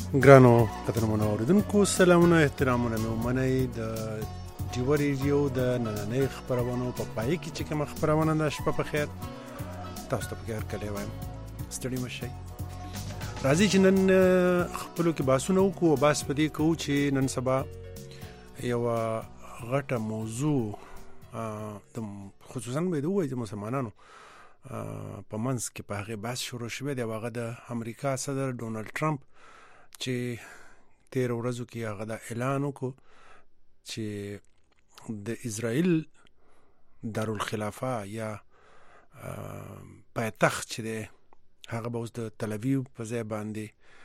ګرانو قدرمنو اوریدونکو سلامونه احترامونه مې ومنئ د ډیو ریډیو د نننۍ خبرونو په پای کې چې کوم خبرونه ده شپه په خیر تاسو ته بګار کلی وایم ستړي مشئ راځي چې نن خپلو کې باسونه وکړو او باس په دې کوو چې نن سبا یو غټه موضوع د خصوصا به دوی د مسلمانانو په منځ کې په هغه باس شروع شوه دی هغه د امریکا صدر ډونالد ټرمپ چې 13 ورځو کې هغه د اعلان وکړ چې د اسرائیل دارالخلافه یا پایتخت چې دی هغه به اوس د تل اویو په ځای باندې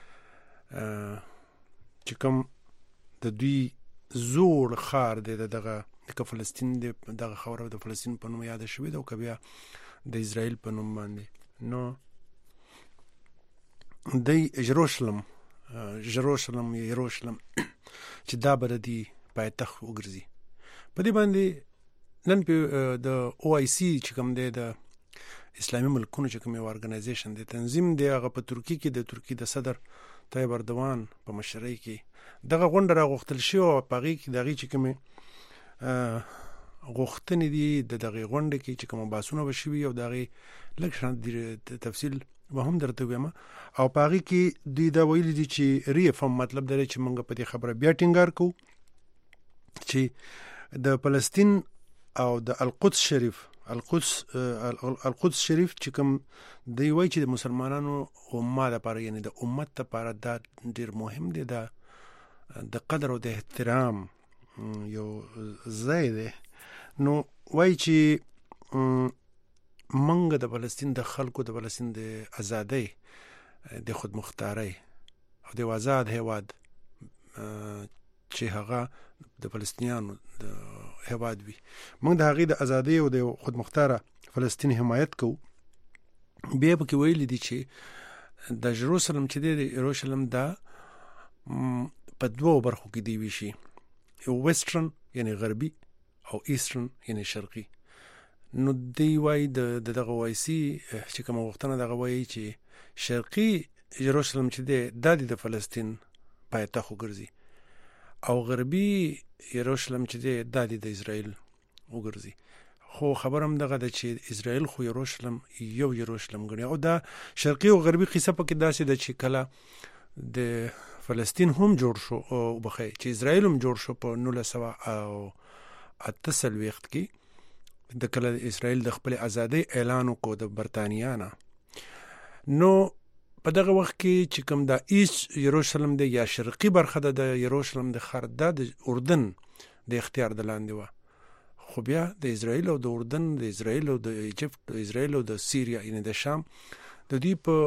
چې کوم د دوی زوړ ښار دی دغه فلسطین دی دغه خاوره د فلسطین په نوم یاد شوې ده او که بیا د اسرائیل په نوم باندې نو د یروشلم چې دا به د پایتخت وګرځي په دې باندې نن په د او آی سی چې کوم دی د اسلامي ملکونو چې کوم یو ارګنایزیشن دی تنظیم دی هغه په ترکی کې د ترکی د صدر طیب اردوان په مشرۍ کې دغه غونډه راغوښتل شوې او په هغې کې د هغې چې کومې غوښتنې دي د دغې غونډې کې چې کوم بحثونه به شوي او د هغې لږ شان تفصیل به هم درته ویم او په هغې کې دوی دا ویلي دي چې ریفرم مطلب دی چې موږ په دې خبره بیا ټینګار کوو چې د فلسطین او د القدس شریف چې کوم دی وایي چې د مسلمانانو امت لپاره یعنی د امت لپاره دا ډېر مهم دی دا د قدر او د احترام یو ځای دی نو وایي چې منګ د فلسطین د خلکو د فلسطین د ازادۍ د خودمختارۍ او د آزاد هیواد چې هغه د فلسطینیانو د هیواد وي موږ د هغې د ازادۍ او د خودمختاره فلسطین حمایت کوو بیا پکې ویلي دي چې د یروشلم چې دی د یروشلم دا په دوو برخو کې دی ویشي یو ویسټرن یعنی غربي او ایسټرن یعنی شرقي نو دی وایي د دغه وایسي چې کومه غوښتنه دغه وایي چې شرقي یروشلم چې دی دا د فلسطین پایتخت وګرځي او غربي یروشلم چې دی دا د اسرائیل وګرځي خو خبر هم دغه ده چې اسرائیل خو یروشلم یو یروشلم ګڼي او دا شرقي او غربي قصه پکې داسې ده چې کله د فلسطین هم جوړ شو او بخې چې اسرائیل هم جوړ شو په 1948 کې د کله اسرائیل د خپل ازادۍ اعلان وکړ د برتانیا نه نو په دغه وخت کې چې کوم د ایست یروشلم د یا شرقي برخه د یروشلم د ښار د اردن د اختیار د لاندې و خو بیا د اسرائیل او د اردن د اسرائیل او د ایجپت د اسرائیل او د سیریا یعنی د شام د دوی په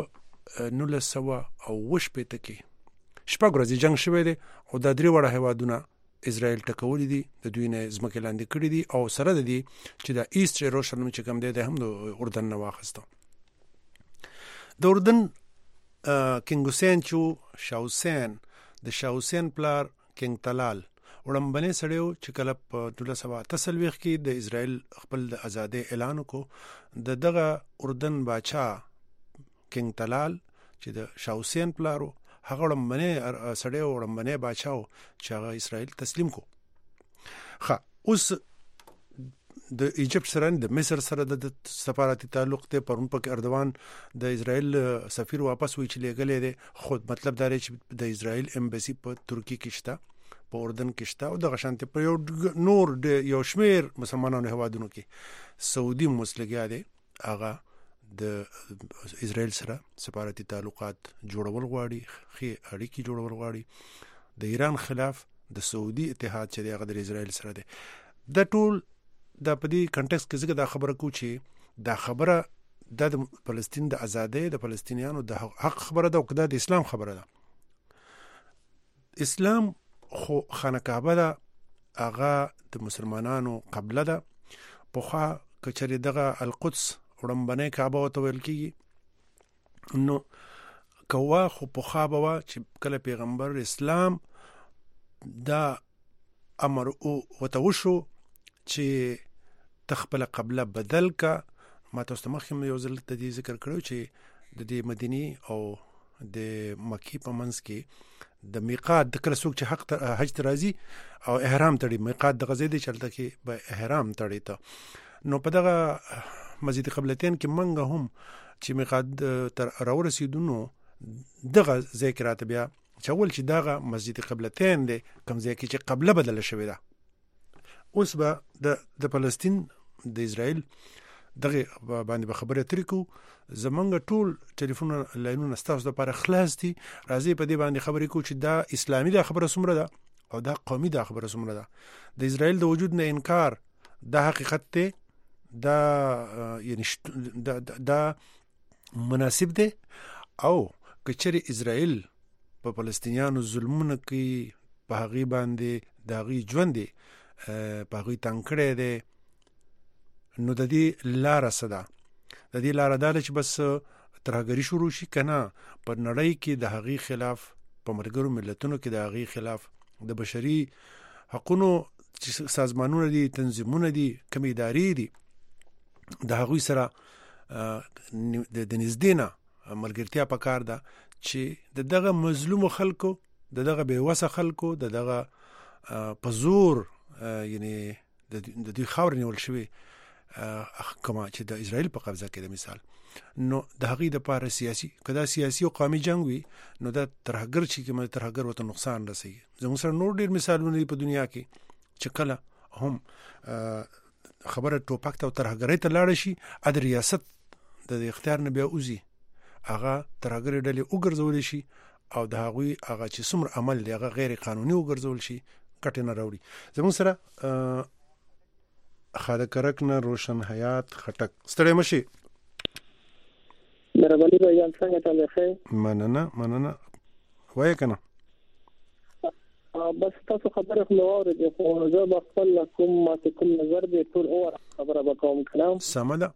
1908 کې شپږ ورځې جنگ شوی دی او دا درې واړه هیوادونه اسرائیل ټکولي دي د دوی نه ځمکې لاندې کړي دي او سره د دې چې د ایست یروشلم چې کوم دی د هم د اردن نه واخیسته د اردن کینګ حسین شاه حسین د شاه حسین پلار کینګ طلال وړمبنی سړی و چې کله په 1948 کې د اسرائیل خپل د ازادۍ اعلان وکړو دغه اردن باچا کینګ طلال چې د شاه حسین پلار و هغه وړمبنی سړی و وړمبنی باچا و چې هغه اسرائیل تسلیم کو اوس د ایجپت سره د مصر سره د سفارتي تعلق ته پرون په اردوان د اسرائیل سفیر واپس وی چې لګلې ده خود مطلب دا دی چې د اسرائیل امبسی په ترکی کې شته په اردن کې شته او د غشانته په نور یو شمیر مسلمانانو هوادونو کې سعودي مسلګیا دی هغه د اسرائیل سره سفارتي تعلقات جوړول غواړي خې اړیکې جوړول غواړي د ایران خلاف د سعودي اتحاد چې هغه د اسرائیل سره دی د ټول دا په دې کنټکست کې زګه دا خبره کو چې دا خبره د فلسطین د ازادۍ د فلسطینیانو د حق خبره ده او د اسلام خبره ده اسلام خو خانه کعبه ده هغه د مسلمانانو قبله ده پخوا کچری دغه القدس وړمبنۍ کعبه ورته ویل کېږي نو کوه خو پخوا به وه چې کله پیغمبر اسلام دا امر ورته وشو چې تخپل قبله بدل کا ما تاسو ته مخکې یو ځل د دې ذکر کړو چې د دې مدینی او د مکی په منځ کې د میقات د کله څوک چې حج ته راځي او احرام تړي، میقات د غزې دی چلته کې به احرام تړي ته. نو په دغه مسجد قبلتین کې منګه هم چې میقات تر راورسېدو نو دغه ځای کې راته بیا چې اول چې دغه مسجد قبلتین دی کوم ځای کې چې قبله بدله شوې ده، اوس به د فلسطین د اسرائیل دغه باندې به خبره ترې کوو. زمونږ ټول ټلیفون لاینونه ستاسو لپاره خلاص دي، راځئ په دې باندې خبرې کوو چې دا اسلامي دا خبره څومره ده او دا قومي دا خبره څومره ده. د اسرائیل د وجود نه انکار دا حقیقت دی، دا یعنی دا مناسب دی. او که چېرې اسرائیل په فلسطینیانو ظلمونه کوي، په هغې باندې د هغوی ژوند دی په هغوی تنګ کړی دی، نو د دې لاره څه ده؟ د دې لاره دا ده چې بس ترهګري شروع شي که نه، په نړۍ کې د هغې خلاف، په ملګرو ملتونو کې د هغې خلاف د بشري حقونو چې سازمانونه دي، تنظیمونه دي، کوم ادارې دي، د هغوی سره د نږدې نه ملګرتیا پکار ده چې د دغه مظلومو خلکو، د دغه بېوسه خلکو، د دغه په زور یعنی د دوی خاورې نیول شوي کما چې د اسرائیل په قبضه کې د مثال، نو د هغې دپاره سیاسي، که دا سیاسي او قومي جنګ وي نو دا ترهګر چې کوم ترهګر ورته نقصان رسوي. زموږ سره نور ډېر مثالونه دي په دنیا کې چې کله هم خبره ټوپک ته او ترهګرۍ ته لاړه شي، د ریاست د اختیار نه بیا وځي، هغه ترهګرې ډلې وګرځولی شي او د هغوی هغه چې څومره عمل دی هغه غیر قانوني وګرځول شي، ګټې نه راوړي. زموږ سره خاده کرک نه روشن حیات خټک، ستړی مشي. مهرباني بایان څنګه ته ښه؟ مننه وایه که نه؟ بس تاسو خبره خو مې واورېدې، خو زه به خپل کوم نظر دی ټول خبره به کوم که نه؟ سمه ده.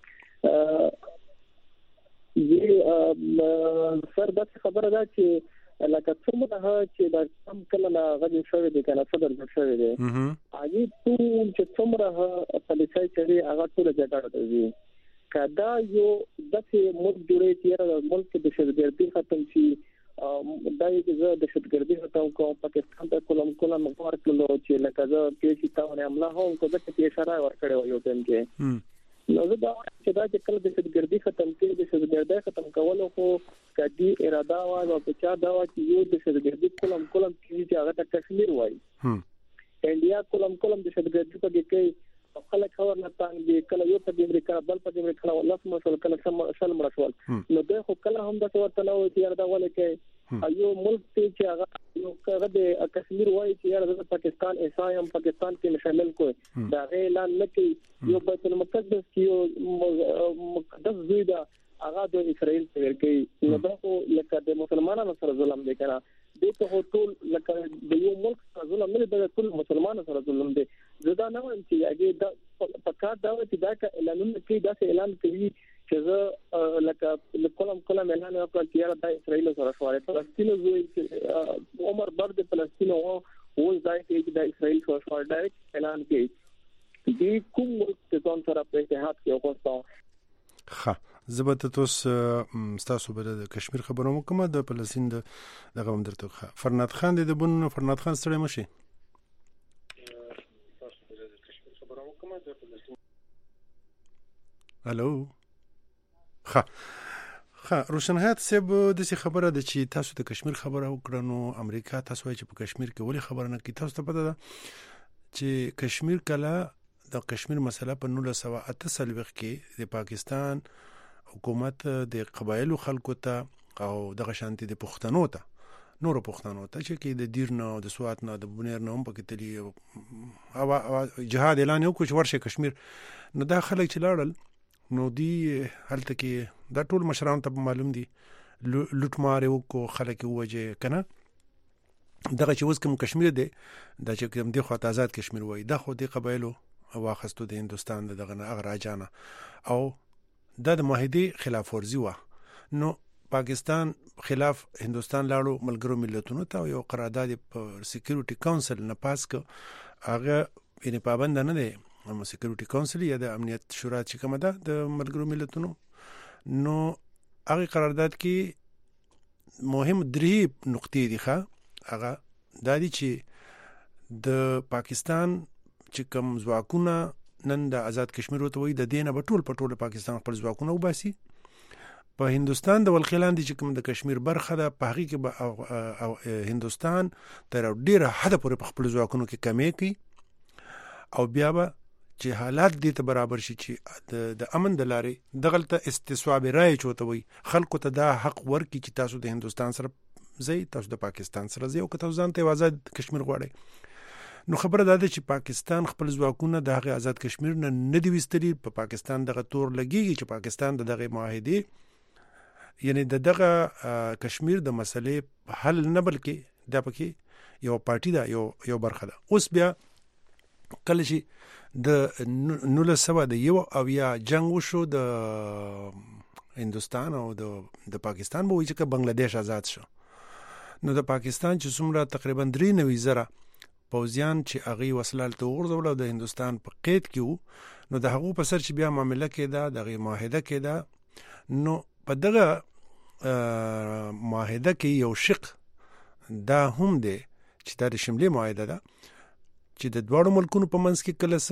سر داسې خبره ده چې لکه څومره چې دا کم کله نه غږ شوی دی که نه صدر جوړ شوی دی، هغې ټول چې څومره پالیسۍ چلي هغه ټوله جګړه ته ځي. که دا یو داسې ملک جوړوي چې یاره ملک کې دهشتګردي ختم شي، دا یې چې زه دهشتګردي ختم کوم، پاکستان ته کلم غوار کړلو چې لکه زه پیښې تاونه حمله هم که ځکه چې اشاره یې ورکړې وه یو ټایم کې، نو زه دا وایم چې دا چې کله دهشتګردي ختم کړي، دهشتګردي ختم کولو خو که دې اراده وه او په چا دا وه چې یو دهشتګردي کلم کېږي چې هغه ته کشمیر وایي، انډیا کلم دهشتګردي پکې کوي، خلک خبر نه تانګ دي، کله یو په امریکا بل په امریکا ولس مسل کله شل مرشول، نو دوی خو کله هم د ورته نه وي چې یاره دا ولې کوي یو ملک چې هغه یو هغه د کشمیر وایي چې یاره د پاکستان ایسایم پاکستان کې شامل کوي، دا اعلان نه کوي. یو بیت المقدس کې یو مقدس ځای ده هغه د اسرائیل څخه کوي، نو دا خو لکه د مسلمانانو سره ظلم دی کنه، دغه هو ټول لکه د یو ملک سره ظلم نه دی، د ټول مسلمانانو سره ظلم دی. زه دا نه وایم چې هغه د پکار دا چې دا اعلانونه کوي، دا اعلان کوي چې زه لکه کلم اعلان وکړ چې یاره د اسرائیل سره شواره فلسطین زوی عمر بر د فلسطین او اوس دا چې د اسرائیل سره شواره ډایرکټ اعلان کوي دي کوم ملک ځان سره په اتحاد کې وکړو. ښه زبته تاسو به د کشمیر خبرو وکم، د فلسطین دغه هم درته فرناد خان د بن فرناد خان ستړی مشي. الو ښه روشن حیات صاحب، داسې خبره ده چې تاسو د کشمیر خبره وکړه، نو امریکا تاسو وایي چې په کشمیر کې ولې خبره نه کوي؟ تاسو ته پته ده چې کشمیر کله د کشمیر مسله په 1948 کې د پاکستان حکومت د قبایلو خلکو ته او دغه شانتي د پښتنو ته نورو پښتنو ته چې کې د دیر نه او د سوات نه د بونیر نه هم پکې تلي او جهاد اعلان وکړ چې ورشه کشمیر، نو دا خلک چې لاړل نو دی هلته کې دا ټول مشران ته معلوم دي لوټ مار وکړو، خلک ووجه کنه، دغه چې اوس کوم کشمیر دی دا چې کوم دی خو آزاد کشمیر وای، دا خو د قبایلو واخستو د هندستان دغه نه اغراجانه او دا د معاهدې خلاف ورزي و، نو پاکستان خلاف هندستان لاړو ملګرو ملتونو ته یو قرارداد په سکیورټي کونسل نه پاس ک، هغه یعنی پابند نه دی سکیورټي کونسل یا د امنیت شورا چې کومه ده د ملګرو ملتونو، نو هغه قرارداد کې مهم درې نقطې دي ښه هغه دا دي چې د پاکستان چې کوم ځواکونه نن د آزاد کشمیر وته وي د دینه په ټول پاکستان خپل ځواکونه وباسي په هندستان د ولخلاندې چې کوم د کشمیر برخه ده په هغې کې به هندستان تر ډېره حده پورې په خپلو ځواکونو کې کمې کوي او بیا به چې حالات دې ته برابر شي چې د امن د لارې دغلته استصواب رایې چې ورته وایي خلکو ته دا حق ورکړي چې تاسو د هندوستان سره ځئ تاسو د پاکستان سره ځئ او که تاسو ځان ته یو آزاد کشمیر غواړئ نو خبره دا ده چې پاکستان خپل ځواکونه د هغې آزاد کشمیر نه دي ویستلي په پاکستان دغه تور لګېږي چې پاکستان د دغې معاهدې یعنی د دغه کشمیر د مسلې حل نه بلکې دا پکې یو پارټي ده یو برخه ده اوس بیا کله چې د 1901 جنگ وشو د هندوستان او د پاکستان به وایي چې بنگلادیش آزاد شو نو د پاکستان چې څومره تقریبا 93,000 پوځیان چې هغې وسله هلته وغورځول او د هندوستان په قید کې وو نو د هغو په سر چې بیا معامله کېده د هغې معاهده کېده نو په دغه معاهده کې یو شق دا هم دی چې دا د شملې معاهده ده چې د دواړو ملکونو په منځ کې کله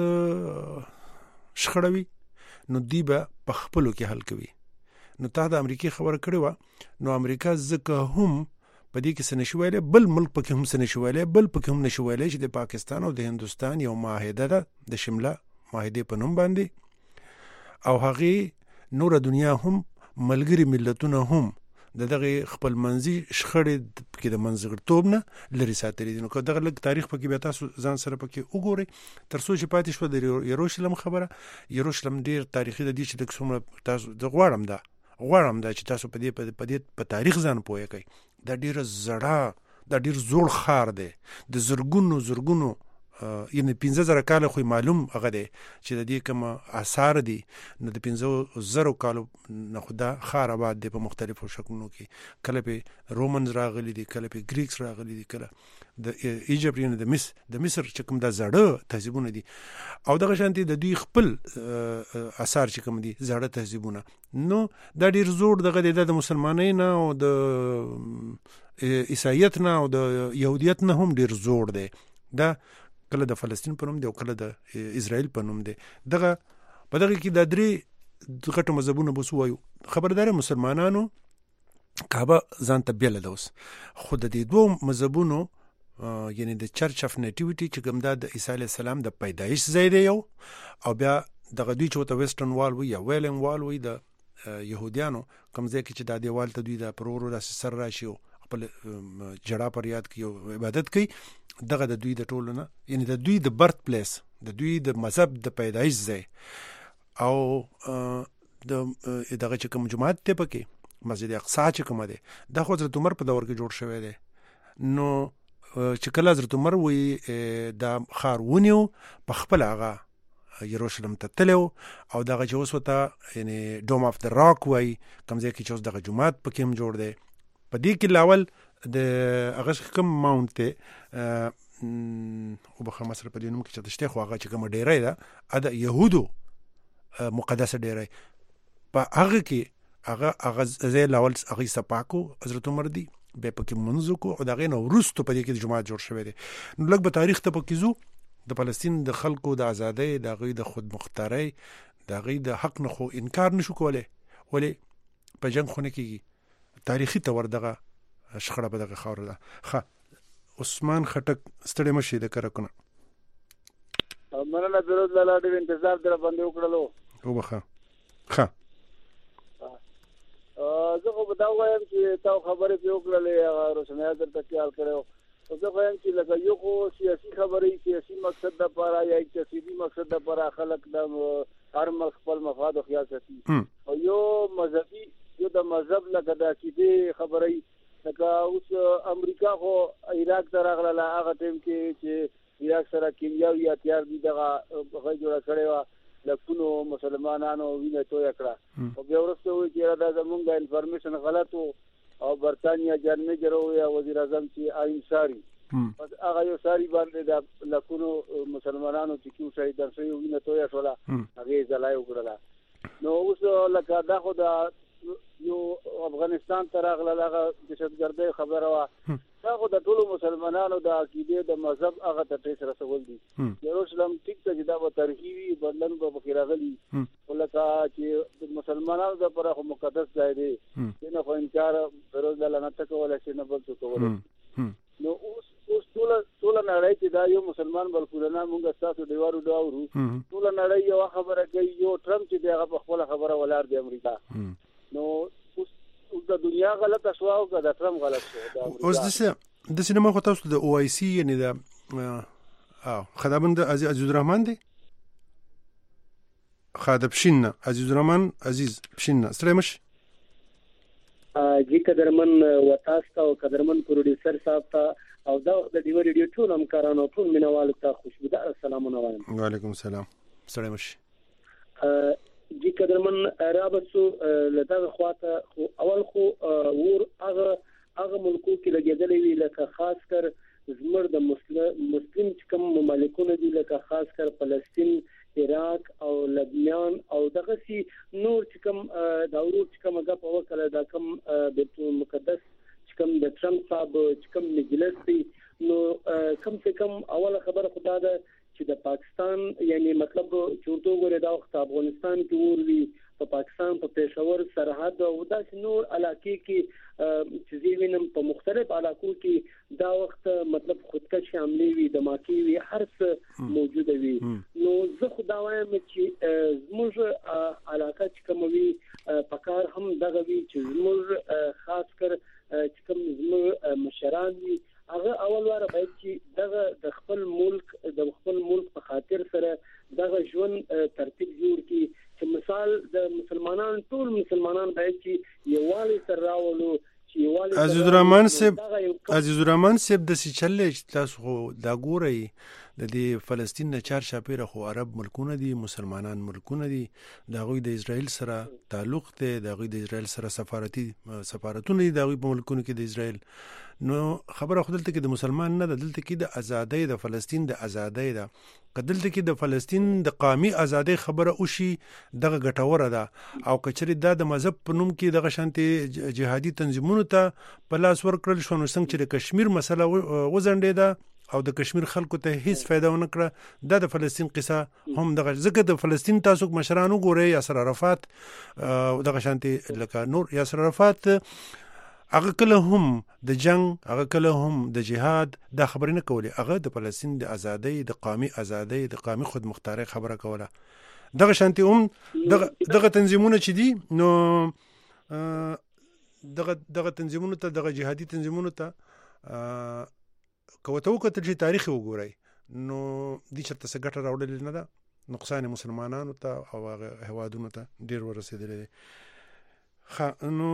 څه شخړه وي نو دوی به په خپلو کې حل کوي نو تا د امریکې خبره کړې وه نو امریکا ځکه هم په دې کې څه نشي ویلی بل ملک پکې هم څه نشي ویلی بل پکې هم نشي ویلی چې د پاکستان او د هندوستان یو معاهده ده د شمله معاهدې په نوم باندې او هغې نوره دنیا هم ملګري ملتونه هم د دغه خپل منځي شخړې کې د منځګړیتوب نه لرې ساتلي دي نو که دغه لږ تاریخ پکې بیا تاسو ځان سره پکې وګورئ تر څو چې پاتې شوه د یروشلم خبره یروشلم ډېر تاریخي ده دي چې لږ څومره تاسو زه غواړم دا چې تاسو په تاریخ ځان پوهه کوئ دا ډېره زړه دا ډېر زوړ ښار دی د زرګونو یعنی 15,000 کاله خو معلوم هغه دی چې د دې کوم آثار دي نو د 15,000 کالو نه خو دا ښار آباد دی په مختلفو شکلونو کې کله پې رومنز راغلي دي کله پې ګریکس راغلي دي کله د ایجپت یعنی د مصر چې کوم دا زړه تهذیبونه دي او دغه شانتي د دوی خپل آثار چې کوم دي زړه تهذیبونه نو دا ډېر زوړ دغه دی د مسلمانۍ نه او د عیسایت نه او د یهودیت نه هم ډېر زوړ دی دا کله د فلسطین په نوم دی او کله د اسرائیل په نوم دی دغه په دغه کې دا درې غټو مذهبونه به څه وایو خبردار مسلمانانو کعبه ځان ته بیله ده اوس خو د دې دوو مذهبونو یعنی د چرچ اف نیټیویټي چې کوم دا د عیسی علیه السلام د پیدایش ځای دی یو او بیا دغه دوی چې ورته ویسټرن وال وایي یا ویلینګ وال وایي د یهودیانو کوم ځای کې چې دا دیوال ته دوی د پر ورو داسې سر راشي او خپل جړا پر یاد کوي او عبادت کوي دغه د دوی د ټولو نه یعنی د دوی د برث پلیس د دوی د مذهب د پیدایش ځای او دغه چې کوم جماعت دی پکې مسجد اقصی چې کومه دی دا خو حضرت عمر په دور کې جوړ شوی دی نو چې کله حضرت عمر وایي دا ښار ونیو په خپل هغه یروشلم ته تللی او دغه چې اوس ورته یعنی ډوم اف د راک وایي کوم ځای کې چې اوس دغه جومات پکې هم جوړ دی په دې کې لاول د هغه کوم ماونټ دی او بخه مصر په دې نوم کې چې تشته خو هغه چې کوم ډیری ده د یهودو مقدسه ډیری په هغه کې هغه ځای لاول هغه صفاکو حضرت عمر دی به پکې منځ کو او دغه نو وروسته په دې کې جماعت جوړ شوی دی نو لږ به تاریخ ته پکې زو د فلسطین د خلکو د ازادۍ د غي د خود مختارۍ د غي د حق نه خو انکار نشو کولای ولې په جنگ خونه کې تاریخي تور دغه شخړه به دغه خاور ده ښه عثمان خټک ستړی مشي د کرکونه مننه درود لاله ډېر انتظار در باندې وکړلو وبخه ښه زه خو به دا وایم چې تاسو خبرې په وکړلې روشنايي درته خیال کړو زه وایم چې لکه یو خو سیاسي خبرې سیاسي مقصد لپاره یا اقتصادي مقصد لپاره خلک د هر ملک خپل مفاد خیال ساتي او یو مذهبي یو د مذهب لکه د عقیدې خبرې لکه اوس امریکا خو عراق ته راغله هغه ټیم کې چې عراق سره کیمیاوي هتیار دي دغه هغه جوړه کړې وه لکونو مسلمانانو وینه تویه کړه او بیا وروسته وایي چې دا زمونږ انفارمیشن غلط او برطانیا جنرال میجر او وزیر اعظم چې آئین ساري بس هغه یو ساري باندې د لکونو مسلمانانو چې کیو شهیدان شوي وینه تویه شوله هغې ځلای وکړله نو اوس لکه دا خو د یو افغانستان ته راغله هغه دهشتګردۍ خبره وه هغه د ټولو مسلمانانو د عقیدې د مذهب هغه ته ټیس رسول دي یروشلم ټیک ته چې دا به تاریخي وي بدلن به پکې راغلي ولکه چې د مسلمانانو لپاره خو مقدس ځای دی نه خو انکار فیروز الله نه کولی شي نه بل څه کولی نو اوس ټوله نړۍ چې دا یو مسلمان بلکونه مونږ ستاسو دیوارو ډاورو ټوله نړۍ یو خبره کوي یو ټرمپ چې دی هغه په خپله خبره ولاړ دی امریکا نو اوس د دنیا غلطه شوه او که د ټرمپ غلط شو اوس داسې نه ما خو تاسو د او آی سی یعنې د خدابند عزیز الرحمن دی خادم پشینه عزیز الرحمن عزیز پشینه ستړی مش جی قدرمن وتاستا او قدرمن پروډوسر صاحب ته او دا د دیو ریډیو ټول همکارانو ټول مینوالو ته خوشبودار سلامونه وایم. وعلیکم السلام. ستړی مش جی قدرمن رابطو لدغه خواته خو اول خو ور هغه ملکو کې لګیدلې وی لکه خاص کر زمر د مسلم کوم مملکونه دي لکه خاص کر فلسطین عراق او لبنان او دغه سي نور کوم داورو کوم هغه په وکړه دا کوم بیت المقدس کوم د ټرمپ صاحب کوم مجلس دي نو کم سے کم اوله خبره خدا ده چې د پاکستان یعنی مطلب چورتو غره دا وخت افغانستان کې وروي په پاکستان په پېښور سرحد او داسې نور علاقې کې چې زیوینم په مختلف علاقو کې دا وخت مطلب خودکش حمله وي دماکي وي هر څه موجود وي نو زه خدا وایم چې زموږ علاقه چې کوموي پکار هم دغه وي چې زموږ خاص کر چې کوم زموږ مشران وي هغه اول واره باید چې دغه د خپل ملک په خاطر سره دغه ژوند ترتیب جوړ کړي چې مثال د مسلمانان ټول مسلمانان باید چې یووالی سره راولو چې یووالی عزیز الرحمن صاحب د سچلې تاسو خو دا ګورئ د دې فلسطین نه چار شاپیره خو عرب ملکونه دي مسلمانان ملکونه دي د هغوی د اسرائیل سره تعلق دی د هغوی د اسرائیل سره سفارتونه دي د هغوی په ملکونو کې د اسرائیل نو خبره خو دلته کې د مسلمان نه ده دلته کې د ازادۍ د فلسطین د ازادۍ ده که دلته کې د فلسطین د قومي ازادۍ خبره وشي دغه ګټوره ده او که چېرې دا د مذهب په نوم کې دغه شانتې جهادي تنظیمونو ته په لاس ورکړل شو نو څنګه چې د کشمیر مسله وځنډېده او د کشمیر خلکو ته هیڅ فایده ونه کړه دا د فلسطین قصه هم دغه ځکه د فلسطین تاسو مشران وګورئ یاسر عرفات دغه شانتې لکه نور یاسر عرفات هغه کله هم د جنگ هغه کله هم د جهاد دا خبرې نه کولې هغه د فلسطین د ازادۍ د قومي ازادۍ د قومي خودمختارۍ خبره کوله دغه شانتي هم دغه تنظیمونه چې دي نو دغه تنظیمونو ته دغه جهادي تنظیمونو ته کوته وکتل چې تاریخ وګورئ نو دې چرته څه ګټه راوړلې نه ده نقصان مسلمانانو ته او هغه هوادونو ته ډیر ورسېدلی دی نو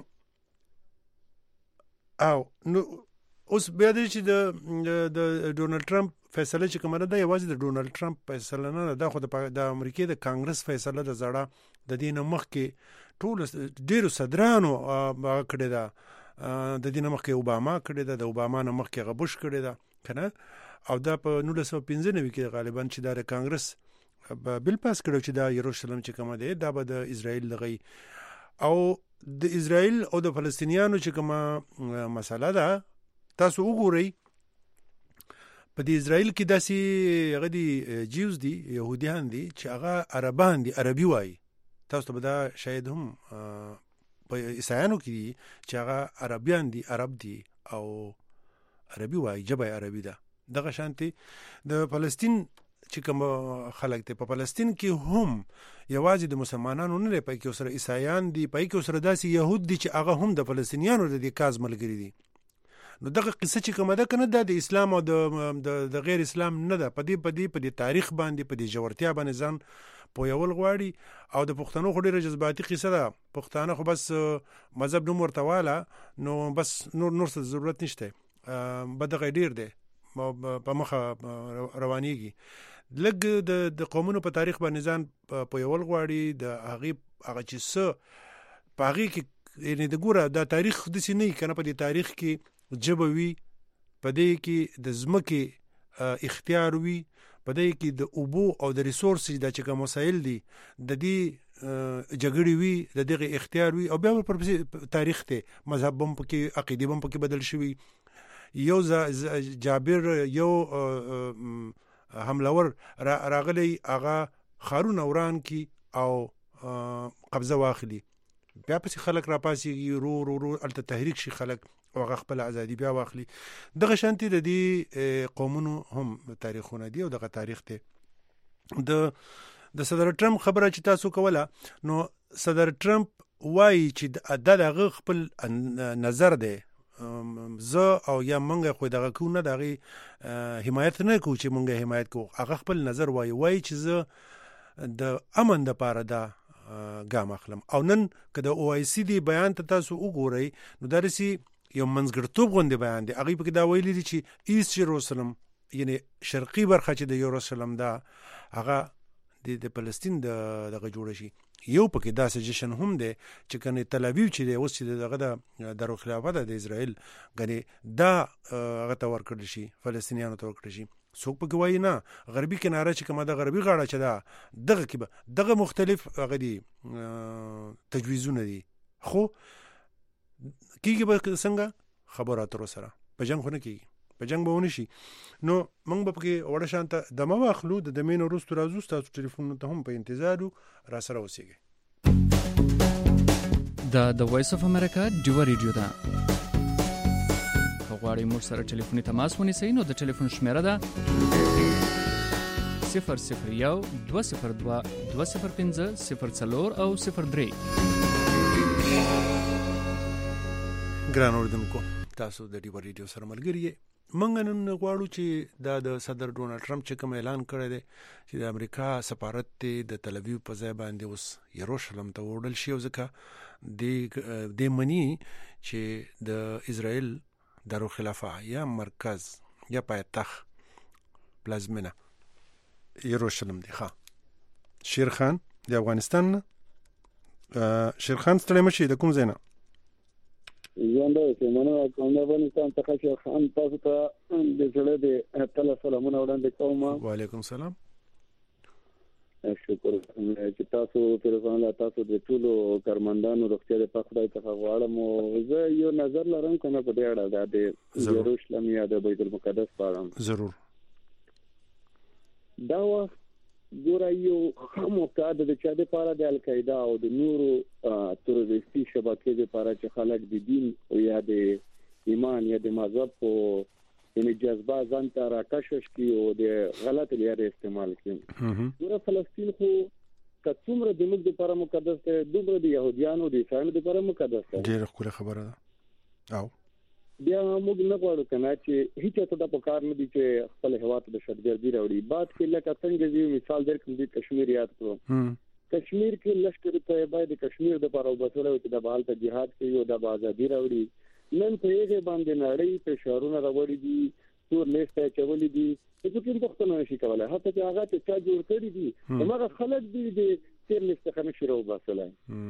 او نو اوس بیا دی چې د ډونالد ټرمپ فیصله چې کومه ده یوازې د ډونالد ټرمپ فیصله نه ده دا خو د امریکې د کانګرس فیصله ده زړه د دې نه مخکې ټولو ډیرو صدرانو کړې ده د دې نه مخکې اوباما کړې ده د اوباما نه مخکې هغه بوش کړې ده که نه او دا په 1995 کې غالبا چې دا د کانګرس بل پاس کړو چې دا یروشلم چې کومه دی دا به د اسرائیل دغه او د اسرائیل او د فلسطینیانو چې کومه مسله ده تاسو وګورئ په د اسرائیل کې داسې هغه دي جیوز دي یهودیان دي چې هغه عربان دي عربي وایي تاسو ته به دا شاید هم په عیسایانو کې دي چې هغه عربیان دي عرب دي او عربي وایي ژبه عربي ده دغه شانتي د فلسطین چې کوم خلک ته په فلسطین کې هم یوازې د مسلمانانو نه پای کې سره عیسایان دي پای کې سره داسې يهود دي چې هغه هم د فلسطینیانو د کاز ملګری دي نو دغه قصه چې کومه ده کنه د اسلام او د غیر اسلام نه ده په دې تاریخ باندې په دې جوړتیا باندې ځان پویول غواړي او د پښتنو خو ډیره جذباتي قصه ده پښتانه خو بس مذهب نوم ورته واله نو بس نور څه ضرورت نشته بدغه ډیر دی په مخه روانيږي لګ د قومونو په تاریخ باندې ځان پویول غواړي د هغه چې څه په هغه کې یعنی د ګوره د تاریخ د سینې کنه په دې تاریخ کې جبوي په دې کې د ځمکې اختیار وي په دې کې د اوبو او د ریسورسز د چې کوم مسایل دي د دې جګړې وي د دغه اختیار وي او بیا پر تاریخ ته مذهب بم پکې عقیده بم پکې بدل شوی یو جابر یو حملور راغلی هغه خارون اوران کی او قبضه واخلي بیا پس خلک را پاسي رو الته تحریک شي خلک او هغه خپل ازادي بیا واخلي دغه شانتي د دې قومونو هم تاریخونه دي او دغه تاریخ ته د صدر ټرمپ خبره چې تاسو کوله نو صدر ټرمپ وایي چې دغه خپل نظر دی زه او یا منګه خو دغه کو نه دغه حمایت نه کو چې منګه حمایت کو هغه خپل نظر وایي چې زه د امن د پاره دا ګام اخلم او نن کله او آی سی دی بیان ته تاسو وګورئ نو درسي یو منځګړتوب غونډه بیان دی هغه په دا ویلي دي چې ایست یروشلم یعنی شرقي برخه چې د یروشلم دا هغه د فلسطین دغه جوړ شي یو پکې داسې جشن هم دی چې کنه تل ابیب چې دی اوس چې دغه د دارالخلافه د اسرائیل غني دا هغه تور کړی شي فلسطینیانو تور کړی شي څوک پکې وایي نه غربي کناره چې کومه د غربي غاړه چې دا دغه کې دغه مختلف هغه دي تجویزونه دي خو کیږي به څنګه خبرات سره په جنگ خونه کیږي په جنگ به ونی شي نو موږ به پکې وړه شانته د مواخلو د دمین وروسته راځو تاسو ټلیفون ته هم په انتظار را سره اوسئ د وایس اف امریکا ډیو ریډیو دا غواړئ موږ سره ټلیفوني تماس ونیسئ نو د ټلیفون شمیره ده 001 202 205 04 او 03 ګران اوردونکو تاسو د ډیو ریډیو سره ملګری منګ نن غواړو چې د صدر ډونالد ټرمپ چې کوم اعلان کړی دی چې د امریکا سفارت ته د تل ابیب په ځای باندې اوس یروشلم ته وړل شي او ځکه د منی چې د اسرائیل دارالخلافه یا مرکز یا پایتخت پلازمینه یروشلم دی شیرخان د افغانستان شیرخان ستړی مشي د کوم ځای نه ژوندی چې مننه کوم د افغانستان څخه شیرخان تاسو ته د زړه د تل سلامونه وړاندې کوم وعلیکم السلام شکر چې تاسو ترڅنګ تاسو د ټولو کارمندانو روغتیا د خدای څخه غواړم او زه یو نظر لرم کنه په دې اړه د یروشلم یا د بیت المقدس په اړه ضرور دا وخت ګوره یو خامو کار د چا د پاره د القاعده او د نورو تروریستي شبکې د پاره چې خلک د دین او یا د ایمان یا د مذهب په یعنی جذبه ځان ته راکشش کی او د غلط لارې استعمال کوي ګوره فلسطین خو کڅومره د موږ لپاره مقدس دی دومره د يهوديانو د عیسایانو لپاره مقدس دی ډیره ښکلې خبره ده او بیا موږ نه غواړو کنه چې هیڅ ته د پکار نه دي چې خپل هوات د شتګردي راوړي بعد کې لکه څنګه چې مثال درکوم د کشمیر یاد کړو کشمیر کې لشکره طیبه د کشمیر د پاره وبسره چې د بهال ته jihad کوي او د آزادي راوړي نن په یوه باندې نړۍ په شهرونو راوړي دي تور لیسته چولې دي چې کوم پښتون نشي کولای هڅه چې هغه ته چا جوړ کړی دي هغه خلک دي د تیر لیسته خنه شروع وباسلای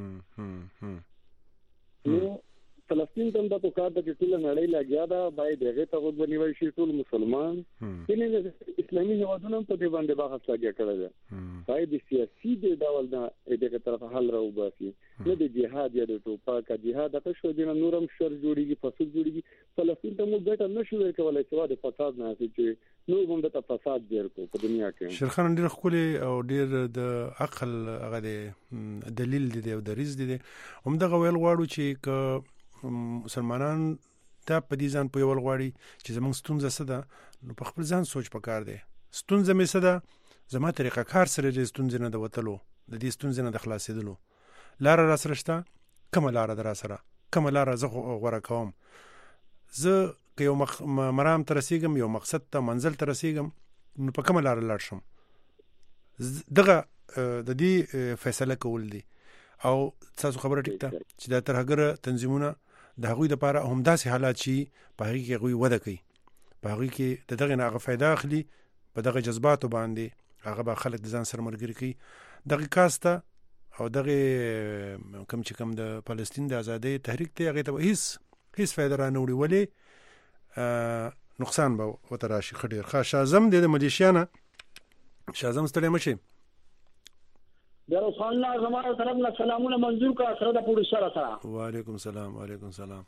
نو فلسطین ته د پکار د ټول نړۍ لګیا دا باید هغه ته وګورئ شي ټول مسلمان کله اسلامي هیوادونو په دې باندې بحث لګیا کړی دی باید سیاسي د ډول نه دغه طرف حل راوباسي نه د جهاد یا د ټوپک جهاد د شو دین نورم شر جوړیږي فساد جوړیږي فلسطین ته موږ ګټه نشو ورکولای چې د فساد نه چې نو هم د فساد ډیر کو په دنیا کې شیرخان ډیر خولي او ډیر د عقل هغه دلیل دی او د ریز دی هم دغه ویل غواړو چې مسلمانان ته په دې ځان په یو غواړي چې زمونږ ستونزه څه ده نو په خپل ځان سوچ پکار دی ستونزه مې څه ده زما طریقه کار سره د ستونزې نه د وتلو د دې ستونزې نه د خلاصېدلو لار را سره شته کومه لار در سره کومه لار زه غوړه کوم زه که یو مرام تر رسیدم یو مقصد ته منزل تر رسیدم نو په کومه لار لاړ شم دغه د دې فیصله کول دي او تاسو خبره ټیک ده چې د ترهګر تنظیمونه د هغوی لپاره هم داسې حالات شي په هغه کې هغوی وده کوي په هغه کې دغه نه هغه فائدہ اخلي په دغه جذباتو باندې هغه به خلک د ځان سره ملګری کوي دغه کاسته او دغه کم چې کم د فلسطین د ازادۍ تحریک ته هغه ته هیڅ فائدہ را نه وړي ولی نقصان به وته راشي خډیر ښه شازم د ملیشیانه شازم ستړی مشي بیروز خان الله زموږ طرف نه سلامونه منظور کا سره د پولیسو سره. وعلیکم السلام. وعلیکم السلام.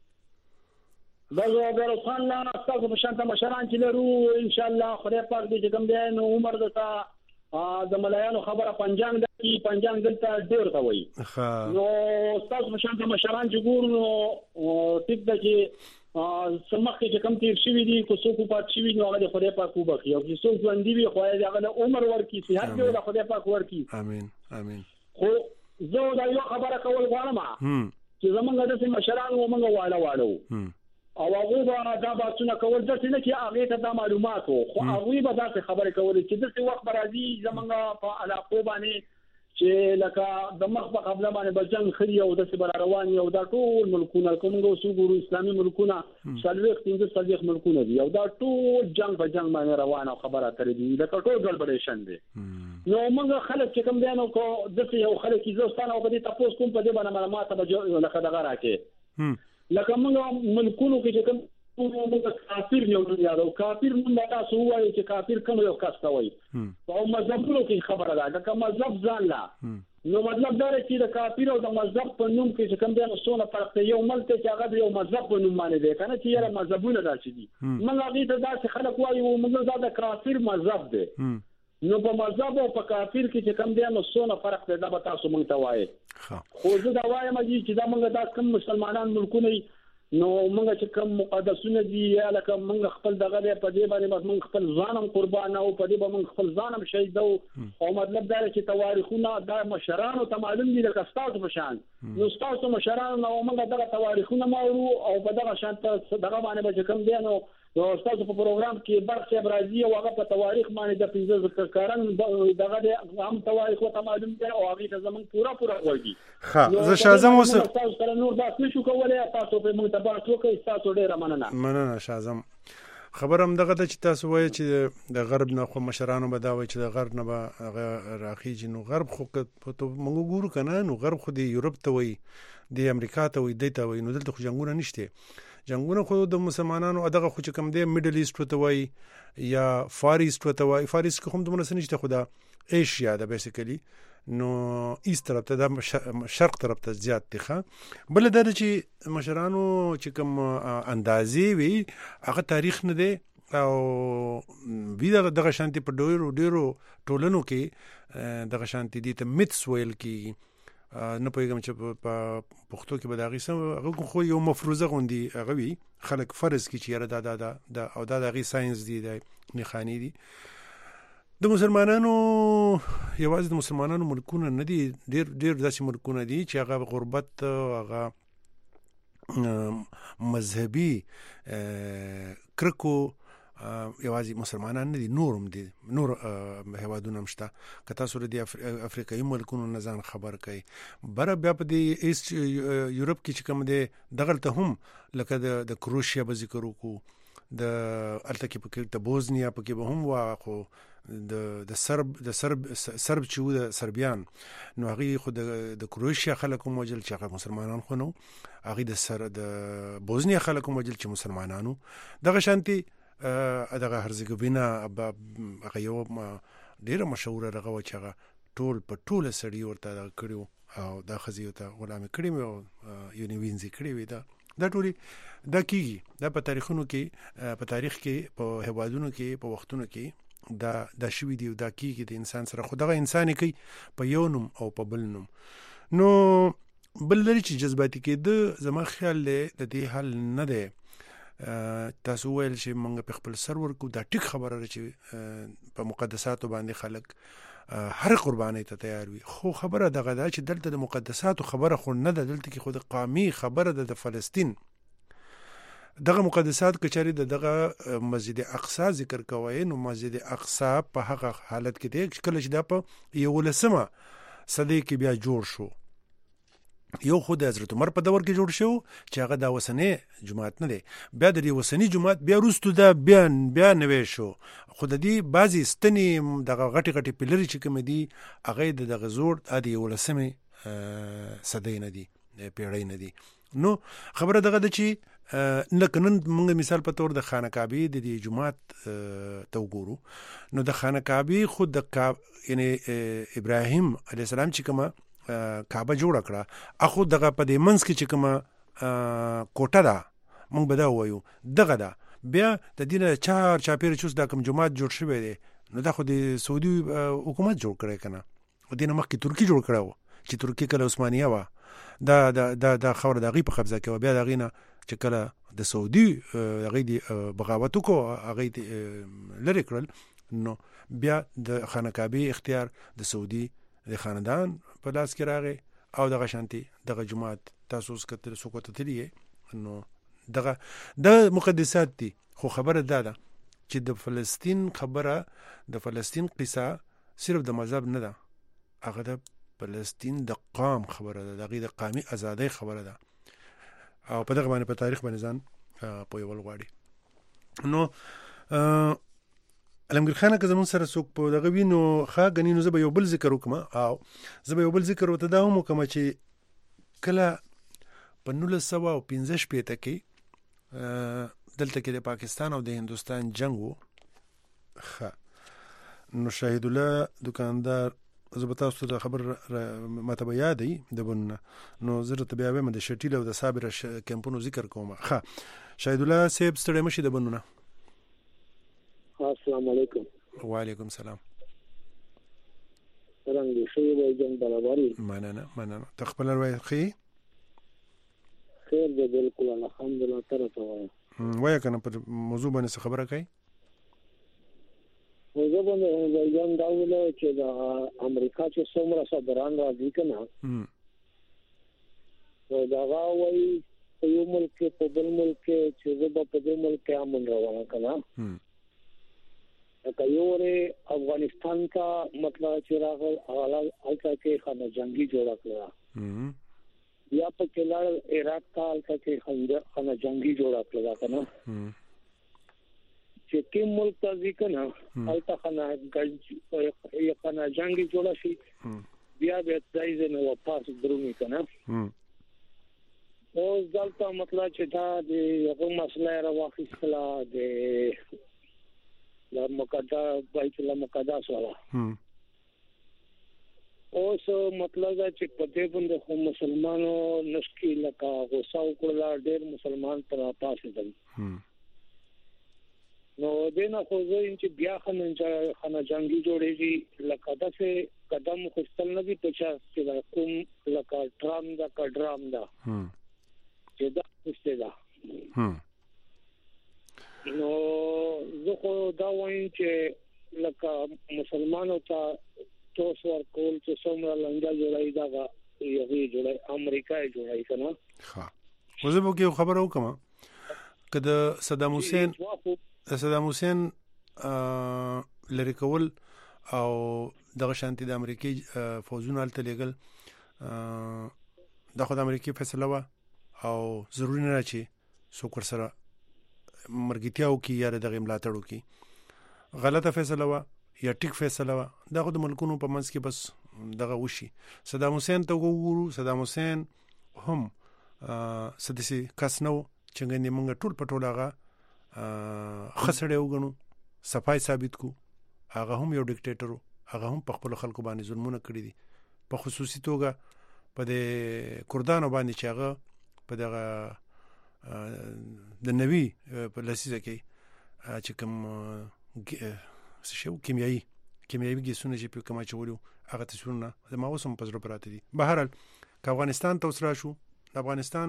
دا بیروز خان الله تاسو په شانته مشران چې لرو ان شاء الله خدای پاک دې کوم دی نو عمر دته د ملایانو خبره پنجانګ د پنجانګ دلته ډیر تا وایي نو تاسو په شانته مشران چې ګور نو ټیک ده چې سمخه چې کوم تیر شوی دي کو څوک پات شوی نو هغه خدای پاک وبخي او چې څوک ژوند دی خو هغه عمر ورکی صحت دی خدای پاک ورکی. امين امين. خو زه دا یو خبره کول غواړم چې زمونږ د مشران و موږ واړو او هغه به دا باسونه کول د څه نه کې هغه ته د معلوماتو خو هغه به دا خبره کول چې د څه وخت راځي زمونږ په علاقو باندې چې لکه د مخ په قبل باندې بجنګ خري او د څه روان یو دا ټول ملکونه کومو سوګورو اسلامي ملکونه سلوخ 15 ملکونه دي او دا ټول جنگ په جنگ باندې روانه خبره ترې دي لکه ټول ګډوډیشن دي. نو موږ خلک چې کوم دي نو کو د څه یو خلک زوستانه او په دې تاسو کوم په دې باندې معلومات به لکه دغه راکې لکه موږ ملکونو کې چې کوم موږ کافر یو دنیا او کافر موږ تاسو وایي چې کافر کوم یو کس کوي او مذهبونو کې خبره ده لکه مذهب ځان لا نو مطلب دا چې د کافر او د مذهب په نوم کې چې کوم د سونه فرق دی یو ملک چې هغه یو مذهب په نوم باندې دی کنه چې یاره مذهبونه داسې دي موږ هغه ته داسې خلک وایو موږ دا کافر مذهب دی نو په مذهب او په کافر کې چې کوم دی نو سونه فرق دی دا به تاسو موږ ته وایي. خو زه دا وایم چې دا موږ دا کوم مسلمانان ملکونه نو موږ چې کوم مقدسونه دي یا لکه موږ خپل دغه په دې باندې موږ خپل ځانم قربان او په دې باندې موږ خپل ځانم شهید او مطلب دا چې تواریخونه دا مشرانو ته معلوم دي لکه تاسو په شان نو تاسو مشرانو نو موږ دغه تواریخونه مورو او په دغه شان ته دغه باندې چې کوم دی نو تاسو په پروګرام کې برخه برازي او هغه په تواریخ باندې د 15 کارن دغه هم تواریخ او معلوم دي او هغه ته زمون پورا ورګي. ها زه شازم اوس تاسو سره نور دا څه شو کولای تاسو په متبات وکړئ تاسو ډیر مننه شازم. خبرم دغه ته چې تاسو وایي چې د غرب نه خو مشرانو به دا وایي چې د غرب نه به راخیږي نو غرب خو ته موږ ګورو کنه نو غرب خو د یورپ ته وایي د امریکا ته وایي د ته وایي نو دلته خو جنگونه نشته. جنگونه خو د مسلمانانو دغه خو چې کوم دی میډل ایست ته وایي یا فار ایست ته وایي. فار ایست کوم دومره نشته خو د ایشیا د بیسیکلی نو ایست طرف ته د شرق طرف ته زیات دي ښه. بل دا چې مشرانو چې کوم اندازې وي هغه تاریخ نه دی او وی دغه شانتي په ډیرو ټولنو کې دغه شانتي دي ته میتس ویل کی نه پوهیږم چې په پښتو کې به دا غي سم هغه خو یو مفروضه غوندي هغه وی خلک فرض کی چې یاره دا او دا غي ساينس دي د نخانی دي. د مسلمانانو یوازې د مسلمانانو ملکونه نه دي ډیر داسې ملکونه دي چې هغه غربت هغه مذهبي کرکو یوازې مسلمانان نه دي نورم دي نور هیوادونه مشته کته سره دي افریقایي ملکونو نه ځان خبر کوي بره بیا په دې ایست یورپ کې چې کوم دي دغه ته هم لکه د کروشیا به ذکر وکړو د الته کې په د بوزنیا په کې به هم واخو د سرب چې د سربیان نو هغه خو د کروشیا خلکو موجل چې هغه مسلمانان خو نو هغه د بوزنیا خلکو موجل چې مسلمانانو دغه شانتي دغه هرزګوینا هغه یو ډیره مشهور هغه چې هغه ټول په ټوله سړی ورته کړیو او دا خزیو ته غلامي کړی او یونی وینځي کړی وی دا ټولي دا کیږي دا په تاریخونو کې په تاریخ کې په هوادونو کې په وختونو کې دا شوی دی دا کیږي د انسان سره خدغه انسان کوي په یو نوم او په بل نوم نو بل لري چې جذباتي کې د زما خیال له دې حل نه دی. تاسو ویل چې موږ په خپل سرور کو دا ټیک خبره چې په مقدساتو باندې خلک هر قرباني ته تیار وي خو خبره دغه دا چې دلته د مقدساتو خبره خو نه ده دلته کې خود قومي خبره ده د فلسطین دغه مقدسات کچاري دغه مسجد اقصی ذکر کوي نو مسجد اقصی په هغه حالت کې دی چې کله چې دا په یو لسمه صدې کې بیا جوړ شو یو خود حضرت عمر په دور کې جوړ شو چې هغه دا وسنې جماعت نه دی بیا د وسنی جماعت بیا وروسته دا بیا نوې شو خود دې بعضی ستنی دغه غټي پلری چې کوم دي هغه د غزور ادي ولسمه صدې نه دي پیړۍ نه دي نو خبره دغه د چې نن موږ مثال په تور د خانه کعبه د جمعات ته وګورو نو د خانه کعبه خود د یعنی ابراهیم علی السلام چې کومه کعبه جوړ کړه اخو دغه په دې منځ کې چې کومه کوټه ده موږ به دا وایو دغه ده بیا د دینه چاپیر چوس د کوم جمعات جوړ شوی دی نو دا خو د سعودي حکومت جوړ کړی کنه او دینه مخکې ترکی جوړ کړو چې ترکی کله عثمانیه و دا خبره د غي په قبضه کې و بیا د غینه چې کله د سعودي غي دی بغاوت کو غي لری کړل نو بیا د خانه کعبه اختیار د سعودي د خاندان په لاس کې راغی او دغه شانتي دغه جمعات تاسو سکتل سوکوت تلی نو دغه د مقدسات دي خو خبره ده چې د فلسطین خبره د فلسطین قصه صرف د مذهب نه ده هغه د فلسطین د قام خبره ده دغه د قامي ازادۍ خبره ده او په دغه باندې په تاریخ باندې ځان په یو غواړي نو علمګر خان که زمون سره څوک په دغه وینو ښه غنی نو زه به یو بل ذکر وکم او زه به یو بل ذکر وته دا هم کوم چې کله په 1915 پېته کې دلته کې د پاکستان او د هندستان جنگ وو نو شهید الله دکاندار زبتا ستو د خبر ماته یادې د بن نو زه ته بیا وایم د شټیل او د صابر کمپونو ذکر کوم شهید الله سیب ستړي مشي د بنونه السلام علیکم وعلیکم السلام څنګه شوی وای جن برابرۍ مننه تخبل روي خي خیر دې بالکل الحمدلله تر ته وای کنه په موضوع باندې خبره کوي موضوع باندې ځان داوله چې د امریکا چې څومره صدران راځي کنه نو دا وایي په یو ملک په بل ملک چې زه په دې ملک امن روانه کنه که یو افغانستان کا مطلب چې راغل حالات کې خانه جنگي جوړ کړل یا په کلار عراق کال کې خانه جنگي جوړ کړل کنه چې کوم ملک ته ځکنه البته خانه جنگي جوړ شي بیا به ځای نه واپس درونی کنه او ځلته مطلب چې دا د یو مسله راوخیستله د مقدس بیت الله مقدس والا اوس مطلب چې په دې باندې خو مسلمانانو نشکی لکه غوسه وکړل ډېر مسلمان پر پاسه دي نو دینه خو زه چې بیا خانه جنگي جوړېږي لکه داسې قدم خستل نه دي په چا چې کوم لکه ډرام دا چې دا څه ده نو زه خو دا وایم چې لکه مسلمانانو ته توس ورکول چې څومره لنګا جوړای دا یوه جوړای امریکا جوړای کنه ها وزه به کې خبر وکم کله صدام حسین لری کول او دغه شانتي د امریکای فوجونو الته لګل د خدای امریکای فیصله وا او ضروري نه چې څوک سره مرګتیاو کی یا دغه ملاتړو کی غلطه فیصله وا یا ټیک فیصله وا دغه د ملکونو په منځ کې بس دغه وشي صدام حسین ته وګورو صدام حسین هم سدسي کس نو څنګه موږ ټول پټول هغه خسړې وګڼو صفای ثابت کو هغه هم یو ډیکټیټر هغه هم په خپل خلکو باندې ظلمونه کړی دي په خصوصي توګه په د کردانو باندې چې هغه په دغه د نوی په لسیزه کې چې کوم څه کیمیاوي ګیسونه چې په کومه چولو هغه تصویرونه د ما اوسم په زړه پراته دي بهرحال که افغانستان ته وسره شو د افغانستان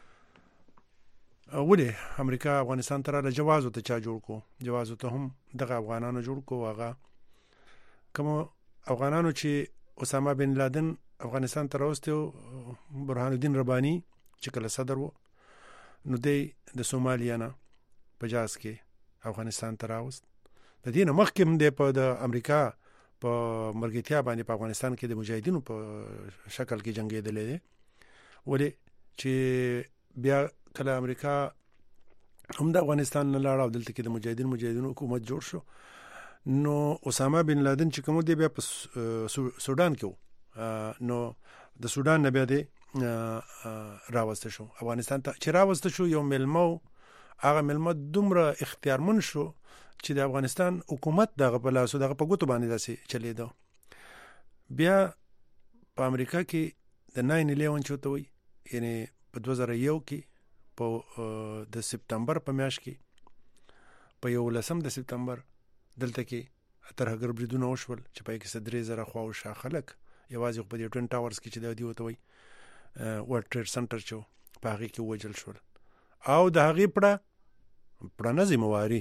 ولې امریکا افغانستان ته را جواز ته چا جوړ کو جواز ته هم دغه افغانانو جوړ کو هغه کوم افغانانو چې اسامه بن لادن افغانستان ته راوستو برهان الدین ربانی چې کله صدر وو نو دی د سومالیا نه په جاز کې افغانستان ته راوست د دې نه مخکې هم د په د امریکا په مرګتیا باندې په افغانستان کې د مجاهدینو په شکل کې جنگېدلې دي ولې چې بیا کله امریکا هم د افغانستان نه لاړ او دلته کې د مجاهدینو حکومت جوړ شو نو اسامه بن لادن چې کوم دی بیا په سودان کې نو د سودان نه بیا دی راوسته شو افغانستان ته چې راوسته شو یو ملمو هغه ملمه دومره اختیارمن شو چې د افغانستان حکومت دغه په لاسو دغه په ګوتو باندې داسې چلیدو. بیا په امریکا کې د 9/11 چوته وي یعنی په 2001 کې په د سپتمبر په میاشت کې په 11 د سپتمبر دلته کې ترهګر بریدونه وشول چې په کې 3000 خوا او شا خلک یوازې په دې ټوین ټاورز کې چې د دی وته وي ورلد ټریډ سنټر چې په هغه کې وجل شول او د هغه پړه نظمواري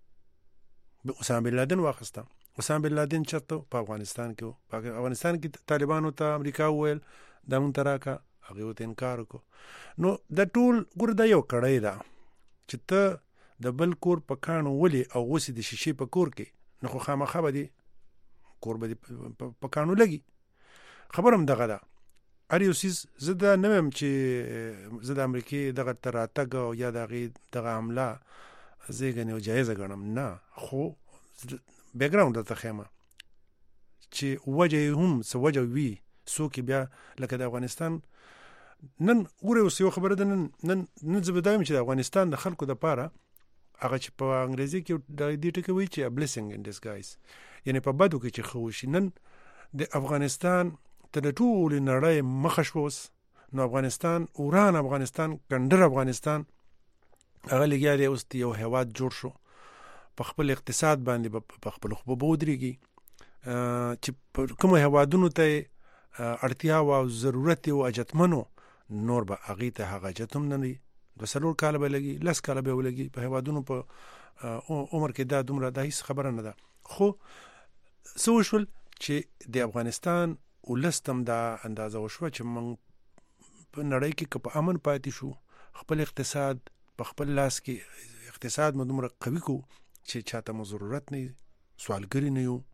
اسامه بن لادن واخسته. اسامه بن لادن چرته په افغانستان کې طالبانو ته امریکا وویل دا مونږ تراکا هغه وته انکار وکړو. نو د ټول ګرده یو کړی دا چې ته د بل کور په کانو ولي او غوسې د شیشې په کور کې نو خو خامخا به دي کور به په کانو لګي. خبرم دغه ده اریوسیس زده نمم چې زده امریکای دغه تراتګ او یا دغه عمله زیګنه او جایزه ګڼم نه خو بیک ګراوند ته خیمه چې وجه هم څه وجه وی سو کې بیا لکه د افغانستان نن ګوره اوس یو خبره ده نن زبدایم چې د افغانستان د خلکو د پاره هغه چې په انګریزي کې د دې ټکی وی چې blessing in disguise یعنی په بدو کې چې خوشي نن د افغانستان ته ټول نړۍ مخشوس نو افغانستان اوران افغانستان کندر افغانستان هغه لګیا دی اوس یو هواد جوړ شو په خپل اقتصاد باندې په خپل خو بودريږي چې کوم هوادونو ته اړتیا او ضرورت او اجتمنو نور به هغه ته هغه اجتم نه دی د سلور کال به لګي لس کال به ولګي په هوادونو په عمر کې دا دومره د هیڅ خبره نه ده. خو سوشل چې د افغانستان ولستم دا اندازه وشو چې موږ په نړۍ کې په امن پاتې شو خپل اقتصاد په خپل لاس کې اقتصاد مو دومره قوي کو چې چاته مو ضرورت نه سوالګری نه یو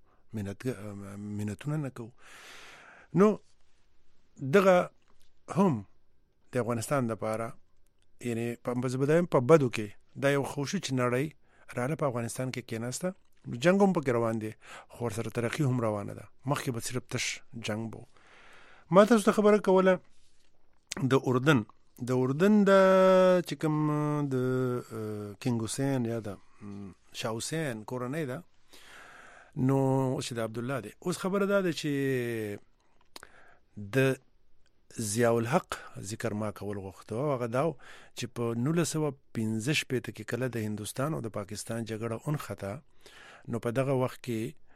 منتونه نه کو. نو دغه هم د افغانستان لپاره یعنی په بدایم په بدو کې دا یو خوشو چې نړۍ رااله په افغانستان کې کېناسته جنگ هم پکې روان دي خو سره ترقی هم روانه ده مخکې به صرف تش جنگ بو. ما تاسو ته خبره کوله د اردن د چې کوم د کینګ حسین یا د شاه حسین کورنۍ ده نو چې د عبد الله دی. اوس خبره ده چې د ضیاء الحق ذکر ما کول غوښته هغه دا چې په 1915 کې کله د هندستان او د پاکستان جګړه اون خطا نو په دغه وخت کې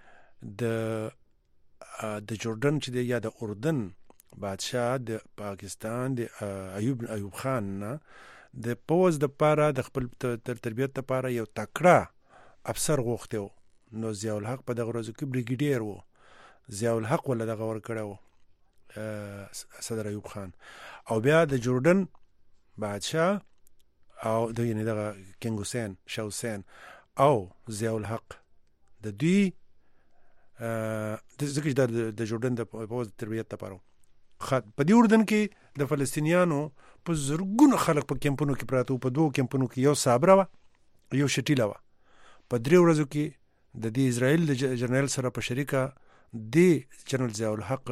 د جوردن چې د یا د اردن بادشاہ د پاکستان د ایوب خان نه د پوز د پاره د خپل تربیت لپاره یو تکړه افسر غوښته نو ضیاء الحق په دغه ورځو کې بریګیډیر وو. ضیاء الحق ولا دغه ور کړو صدر ایوب خان او بیا د جوردن بادشاہ او د یعنی دغه کینګ حسین شاه حسین او ضیاء الحق د دوی د ځکه د جوردن د پوز تربیت لپاره په دې اردن کې د فلسطینیانو په زرګونو خلک په کیمپونو کې پراته په دوه کیمپونو کې یو صابره و یو شټیله و. په درې ورځو کې د دې اسرائیل د جنرال سره په شریکه د جنرال ضیاء الحق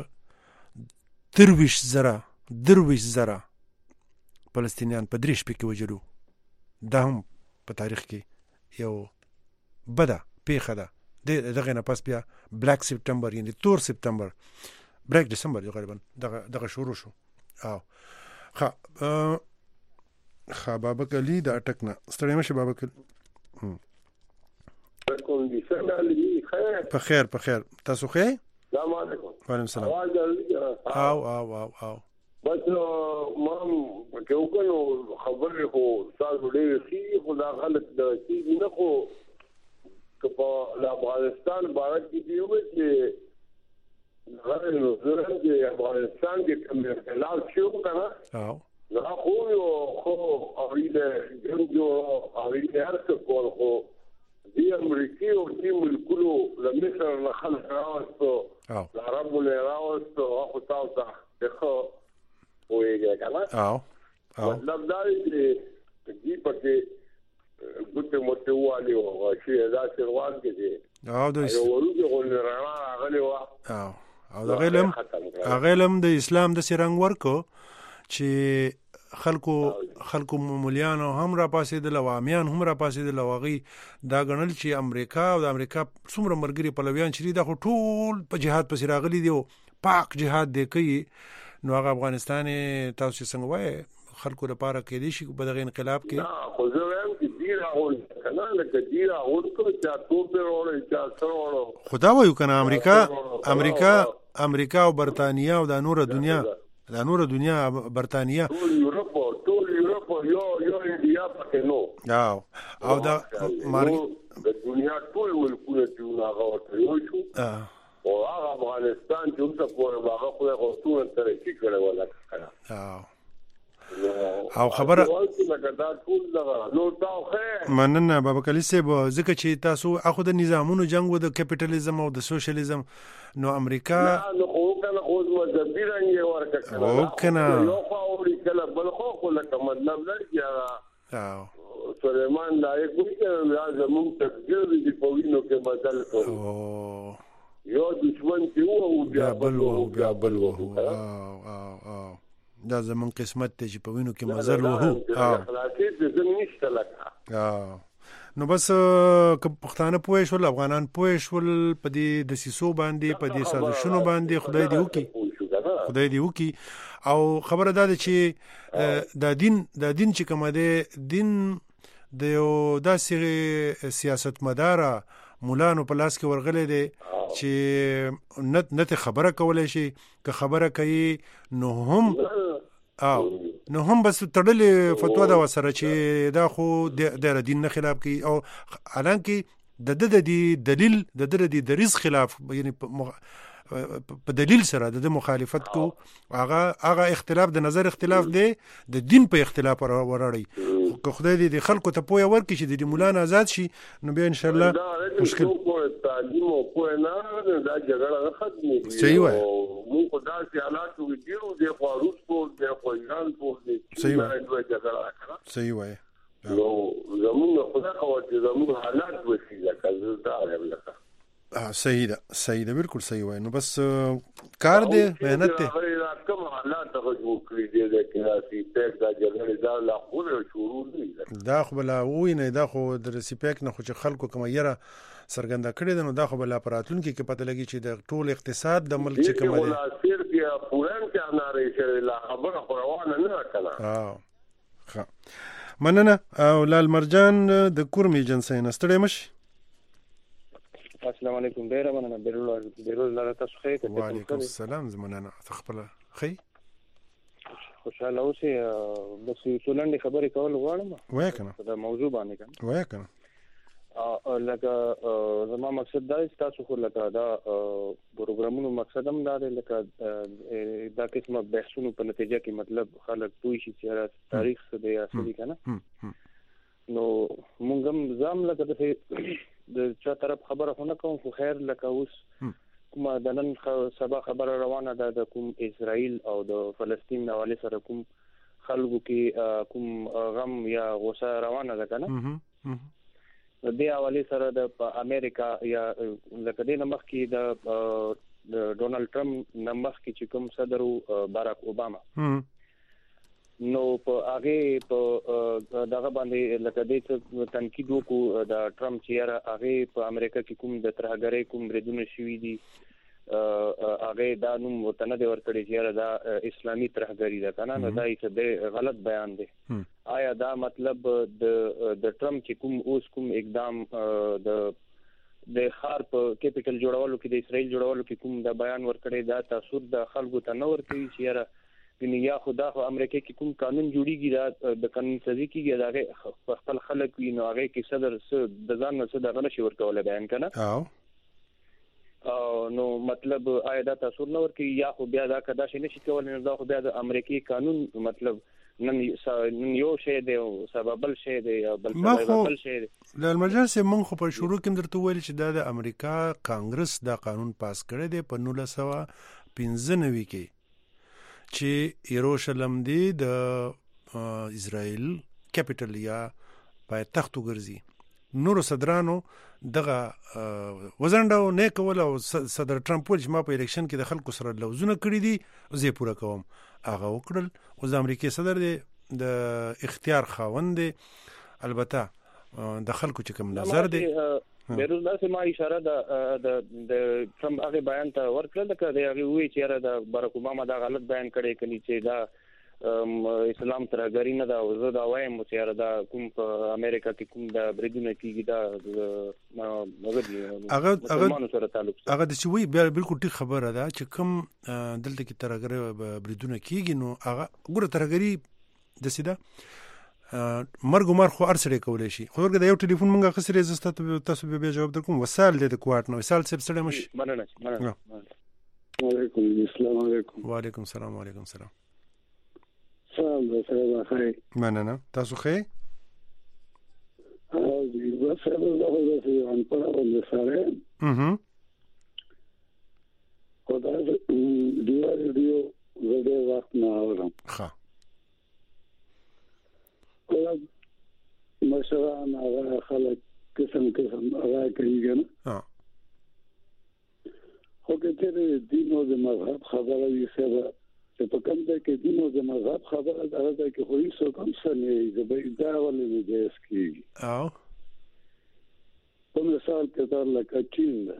23,000 فلسطینیان په درې شپې کې وجلو. دا هم په تاریخ کې یو بده پیښه ده. دغه نه پس بیا بلیک سپتمبر یعنی تور سپتمبر بریک دسمبر غالبا دغه شروع شو. او بابک علی د اٹک نه ستړی مشه بابک په خیر تاسو خیر السلام علیکم وعلیکم السلام او بس مام کېوکلو خبرې خو تاسو ډېر شي خو دا غلط د شي نه خو په افغانستان باندې دی چې غره د افغانستان کې کوم اختلاف شو کنه دا خو اوریده جو اوریده هرڅه خو دی امریکای او دی ملکونو لمثل نه خلک راوستو عرب له راوستو او تاسو ته ویږي کنه مطلب دا دی چې پکې ګوته موټوالي او شي دا شروان کې دي او د ورودي غول راغلی و او د غلم د اسلام د سرنګ ورکو چې خلکو مولیان هم را پاسېدل او عامیان هم را پاسېدل او هغوی دا ګڼل چې امریکا او د امریکا څومره ملګري پلویان چې دي دا خو ټول په جهاد پسې راغلي دي او پاک جهاد دی کوي. نو هغه افغانستان تاسو چې څنګه وایي خلکو لپاره کېدی شي په دغه انقلاب کې خو زه وایم چې ډیر اول کنه لکه ډیر اول کو چې ټول په وروړي چې سره وروړو خدا وایو کنه امریکا او برتانیا او د نور دنیا برتانیا ټول یورپ یو انډیا پکې نو او دا د دنیا ټول ملکونه چې هغه ورته یو شو او هغه افغانستان چې اوسه پورې هغه خو غوښتنه ترې چې کړه ولا او خبره مننه بابا کلی صاحب ځکه چې تاسو اخو د نظامونو جنگ و د کیپټالیزم او د سوشلیزم نو امریکا نو خو کنه خو مذهبي رنګ ورکړه او کنه یو خاوري کله بل خو لکه مطلب لري سليمان لایق وي چې زموږ تقدیر دې په وینو کې بدل کړو یو دشمن چې وو بیا بل وو دا زمون قسمت ته چې په وینو کې مزل وو خلاصې د زم نشته لکه نو بس که پښتانه پوه شول افغانان پوه شول په دې دسیسو باندې په دې سازشونو باندې خدای دې وکي او خبره دا ده چې دا دین چې کومه ده دین د یو داسې سیاستمداره مولانو په لاس کې ورغلی دی چې نت خبره کولای شي که خبره کوي نو هم بس تړلې فتوا ده وسره چې دا خو د دین نه خلاف کوي او حالانکه د دلیل د دریز خلاف یعنی په دلیل سره د مخالفت کو هغه اختلاف د نظر اختلاف دی د دین په اختلاف وراړي که خدای دې خلکو ته پوهه ورکړي چې د مولانا آزاد شي نو بیا ان شاء الله مشکل تعلیم او پوهه نه دا جګړه ختمه صحیح وای مو په داسې حالات کې ډیرو د روس په ایران په صحیح وای نو زموږ خدای خو چې زموږ حالات وسیله کوي دا لکه صحیح ده بالکل صحیح وای نو بس کار دی مهنت ته کوم حالات ته جوړ کړی دی چې راسي پېک دا جګړه دا لا خو شروع نه دا خو بلا وای نه دا خو د راسي پېک نه خو چې خلکو کوم یره سرګنده کړی دی نو دا خو بلا پراتون کې پته لګي چې د ټول اقتصاد د ملک چې کوم دی سیر کې پورن کې اناره شي لا خبره روانه نه کړه مننه او لال مرجان د کورمي جنسین ستړي مش السلام علیکم ډیر مننه بیرول الله تاسو خیر ته وعلیکم السلام زمونږ نه خپل خی خوشاله اوسې بس یو څلندې خبرې کول غواړم وای کنه دا موضوع باندې کنه وای کنه لکه زما مقصد دا تاسو خو لکه دا پروګرامونو مقصد هم دا دی لکه دا قسمه بحثونو په نتیجه کې مطلب خلک پوه شي چې تاریخ څه دی اصلي کنه نو مونږ هم ځم لکه د چا طرف خبره خونه کوم خو خیر لکه اوس کومه د نن سبا خبره روانه ده د کوم اسرائیل او د فلسطین حواله سره کوم خلکو کې کوم غم یا غوسه روانه ده کنه د دې حواله سره د امریکا یا لکه د نمخ کې د ډونالد ټرمپ نمخ کې چې کوم صدر باراک اوباما نو په هغه په دغه باندې لکه د تنقید وکړو د ټرمپ چې هغه په امریکا کې کوم د ترهګرۍ کوم بریدونه شوي دي هغه دا نوم وطن دی ورکړي چې دا اسلامي ترهګری ده کنه نو دا یې غلط بیان دی آیا دا مطلب د ټرمپ چې کوم اوس کوم اقدام د خار په کیپټل جوړولو کې د اسرائیل جوړولو کې کوم د بیان ورکړي دا تاثیر د خلکو ته نه ورکوي چې یا خدا خو امریکا کې کوم قانون جوړیږي دا د قانون سازي کېږي دا خپل خلک وي نو هغه کې صدر څه د ځان څه دغه نشي ورکول بیان کنه نو مطلب آیا دا تاثیر نه ورکوي یا خو بیا دا کدا شي نشي کولای نو دا خو بیا د امریکایي قانون مطلب نن یو شی دی او سبب شی دی بل سبب شی دی د امرجنسي مونږ خو په شروع کې درته ویل چې د امریکا کانګرس دا قانون پاس کړی دی په 1995 کې چې یروشلم دی د اسرائیل کیپټل یا پایتخت وګرځي نورو صدرانو دغه وزنډو نه کول او صدر ټرمپ ول چې ما په الیکشن کې د خلکو سره لوزونه کړی دي زه پوره کوم هغه وکړل. او د امریکای صدر دی د اختیار خاوند دی، البته د خلکو چې کوم نظر دی بیروز داسې ما اشاره د ټرمپ هغه بیان ته ورکړل چې هغه وی چې د باراک اوباما دا غلط بیان کړی کلی چې دا اسلام ترګری نه دا او زه دا وایم چې دا کوم په امریکا کې کوم دا بریدونه کیږي دا هغه د شوی بالکل ټیک خبره ده چې کوم دلته کې ترګری بریدونه کیږي نو هغه ګوره ترګری د سیده مرګ مر خو ارسړې کولای شي. خو ورګه د یو ټلیفون مونږه خسرې زسته تاسو به جواب درکوم. وسال دې د کوارټ نو وسال سب سره مش مننه. وعلیکم السلام. وعلیکم السلام. وعلیکم السلام. سلام سره خیر. مننه. تاسو خیر؟ بس سره زه ان په اړه سره خدای دې زه وخت نه اورم. ښه مشران هغه خلک قسم هغه کوي کنه خو کې دین او د مذهب خبره یې سره چې په کوم ځای کې دین او د مذهب خبره هغه کې خو هیڅ کوم څه نه دی به دا ولې نه جایز کیږي. په مثال کې دا لکه چین ده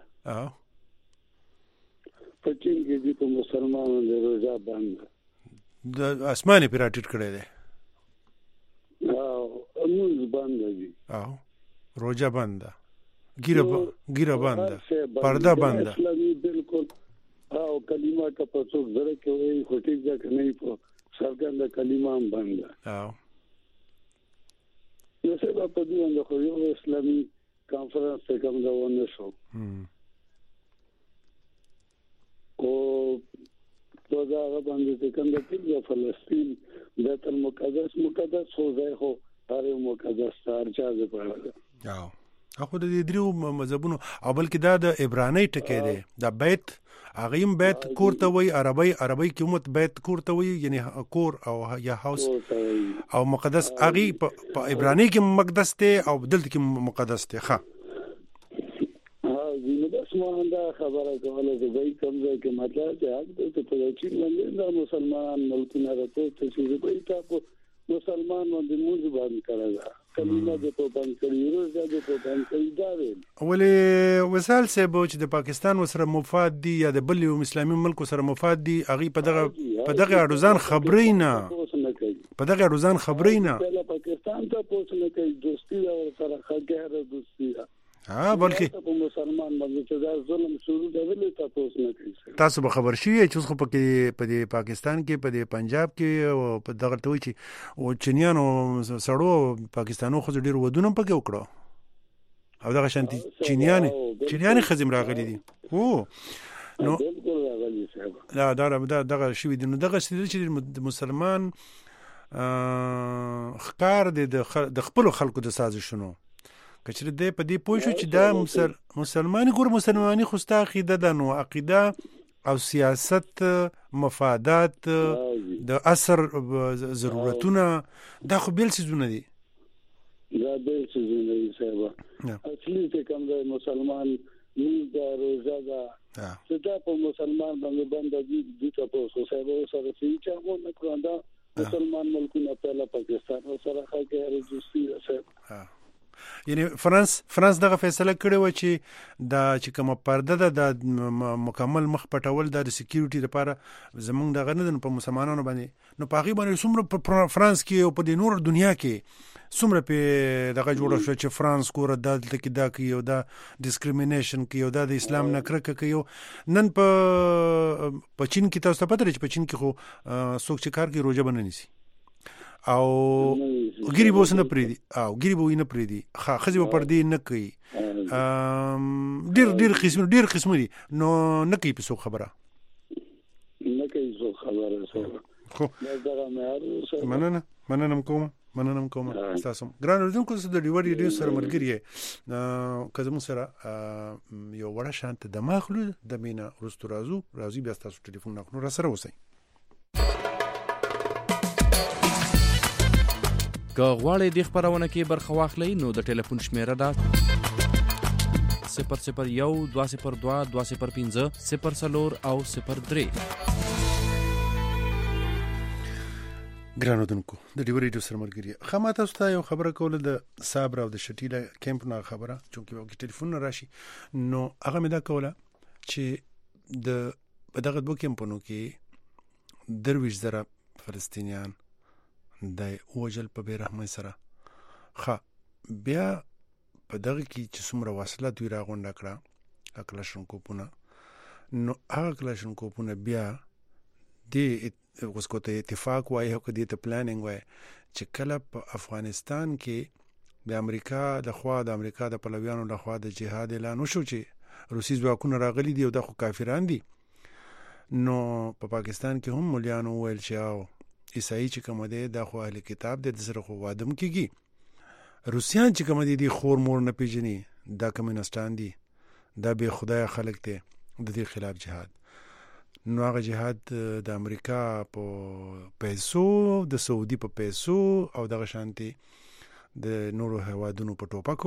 په چین کې د مسلمانانو د روزه بند د اسماني پیراټیټ کړی دی موز بند دی روزه بند ګیره بند پرده بند بالکل او کلمه کا په څوک زره کې وي خو ټیک ځکه نه په څرګند کلمه هم بند نو څه په دې باندې خو یو اسلامي کانفرنس ته کوم دا ونه شو او دا هغه باندې چې کوم د فلسطین بیت المقدس خو ځای خو هر مقدس تارچا ده پاره اخو د دې دریو مذهبونو او بلکې دا د عبرانی ټکی دی دا بیت اغیم بیت کورته وي عربی کې همت بیت کورته وي یعنی کور او یا هاوس او مقدس اغي په عبرانی کې مقدس دی او دلته کې مقدس دی. ښه زینو بس ما دا خبره کوله چې وای کوم ځای کې مطلب چې حق ته په چین باندې دا مسلمان ملکونه راته چې وای تاسو مسلمان باندې موږ باندې کړل کلمه دې په باندې کړی روزه دې په باندې کړی دا ولې وسال سبو چې د پاکستان سره مفاد دي یا د بل یو اسلامي ملک سره مفاد دي اغي په دغه روزان خبرینا پاکستان ته پوښتنه کوي دوستي سره خګره دوستي بلکې مسلمان باندې چې دا ظلم شروع دی ولې تاسو نه کوي. تاسو به خبر شئ چې اوس خو په پاکستان کې په پنجاب کې او په دغه توي چې او چینیانو سړو پاکستانو خو ډیر ودونه پکې وکړو او دغه شانتي چینیان خزم راغلي دي نو لا دغه شوی دي نو دغه چې مسلمان خکار دي د خپل خلکو د سازشونو کچره دې په دې پوه شو چې دا مسلمانۍ خوستا عقیده ده نو عقیده او سیاست مفادات د اثر ضرورتونه دا خو بیل څیزونه دي صاحب اصلي ته کوم د مسلمان دا روزه ده چې دا په مسلمان باندې دي تاسو صاحب سره چې هغه نه کړنده مسلمان ملکونه په پاکستان سره خاګه رجسټري صاحب یعنی فرانس دغه فیصله کړې و چې دا چې کوم پرده ده د مکمل مخ پټول د سکیورټي لپاره زمونږ دغه نه په مسلمانانو باندې نو په هغه باندې څومره فرانس کې او په د نور دنیا کې څومره په دغه جوړه شو چې فرانس ګوره دلته کې دا کوي او دا ډیسکریمینیشن کوي او دا د اسلام نه کرکه کوي نن په چین کې تاسو ته پته لري چې په چین کې خو څوک چې کار کوي روزه باندې نيسي او ګيري بوس نه پریدي او ګيري بو نه پریدي خزي په پردي نه کوي ډیر قسم دي نو نه کوي په څو خبره خو مننه کوم تاسو ګران اردوونکو د ډیوډي ډیو سره مرګري کزه مو سره یو وړه شانت د ماخلو د مینا ورستو راځي بیا تاسو ټلیفون نکړو را سره وسی که غواړئ د خپرونه کې برخه واخلئ نو د ټلیفون شمیره ده 001-202-205-0 او 03. ګرانو دونکو د ډیو ریډیو سره ملګری خامہ تاسو ته یو خبره کوله د صابر او د شټیله کیمپ نه خبره چونکه یو ټلیفون راشي نو هغه مې دا کوله چې د دغه دوه کیمپونو کې 20,000 فلسطینیان د وجل په بیرحمۍ سره بیا په دغه کې چې څومره واصله دوی راغونډه کړه کلاشینکوفونه نو هغه کلاشینکوفونه بیا د اوس کوته اتفاق وایي او کدی ته پلانینګ وایي چې کله په افغانستان کې د امریکا د خوا د امریکا د پلویانو له خوا د جهاد اعلان وشو چې روسي ځواکونه راغلي دي او د خو کافران دي نو په پاکستان کې هم مليانو ویل چې او عیسائی چې کوم دی د خو اهل کتاب د سره خو وادم کیږي روسیان چې کوم دي خور مور نه پیژني دا کمونستان دي دا به خدای خلق ته د دې خلاف جهاد نو هغه جهاد د امریکا په پیسو د سعودي په پیسو او دغه شانتي د نورو هوادونو په ټوپکو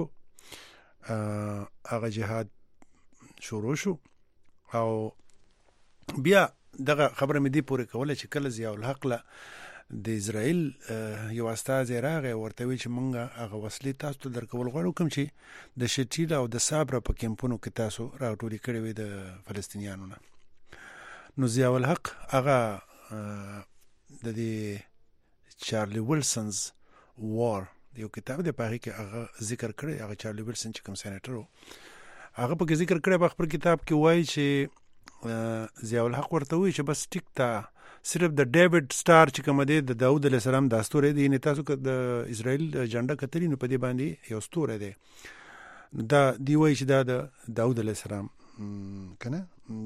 هغه جهاد شروع شو او بیا دغه خبره مې دی پورې کوله چې کله ضیاء الحق له د اسرائیل یو استاد راغی ورته وی چې مونږه هغه وسلې تاسو ته درکول غواړو کوم چې د شټیل او د صابر په کیمپونو کې تاسو راټولې کړې وي د فلسطینیانو نه نو ضیاء الحق هغه د دې چارلی ویلسنز وار یو کتاب دی په کې هغه ذکر کړی هغه چارلی ویلسن چې کوم سېنیټر هغه په ذکر کړی په خپل کتاب کې وایي چې ضیاء الحق ورته وی چې بس ټیک تا صرف د ډیوډ سٹار چې کوم دی د داوود علیه السلام د استوره دی نه تاسو د اسرائیل جنډه کتلی نو په دې باندې یو استوره دی دا دی وایي چې دا د داوود علیه السلام کنه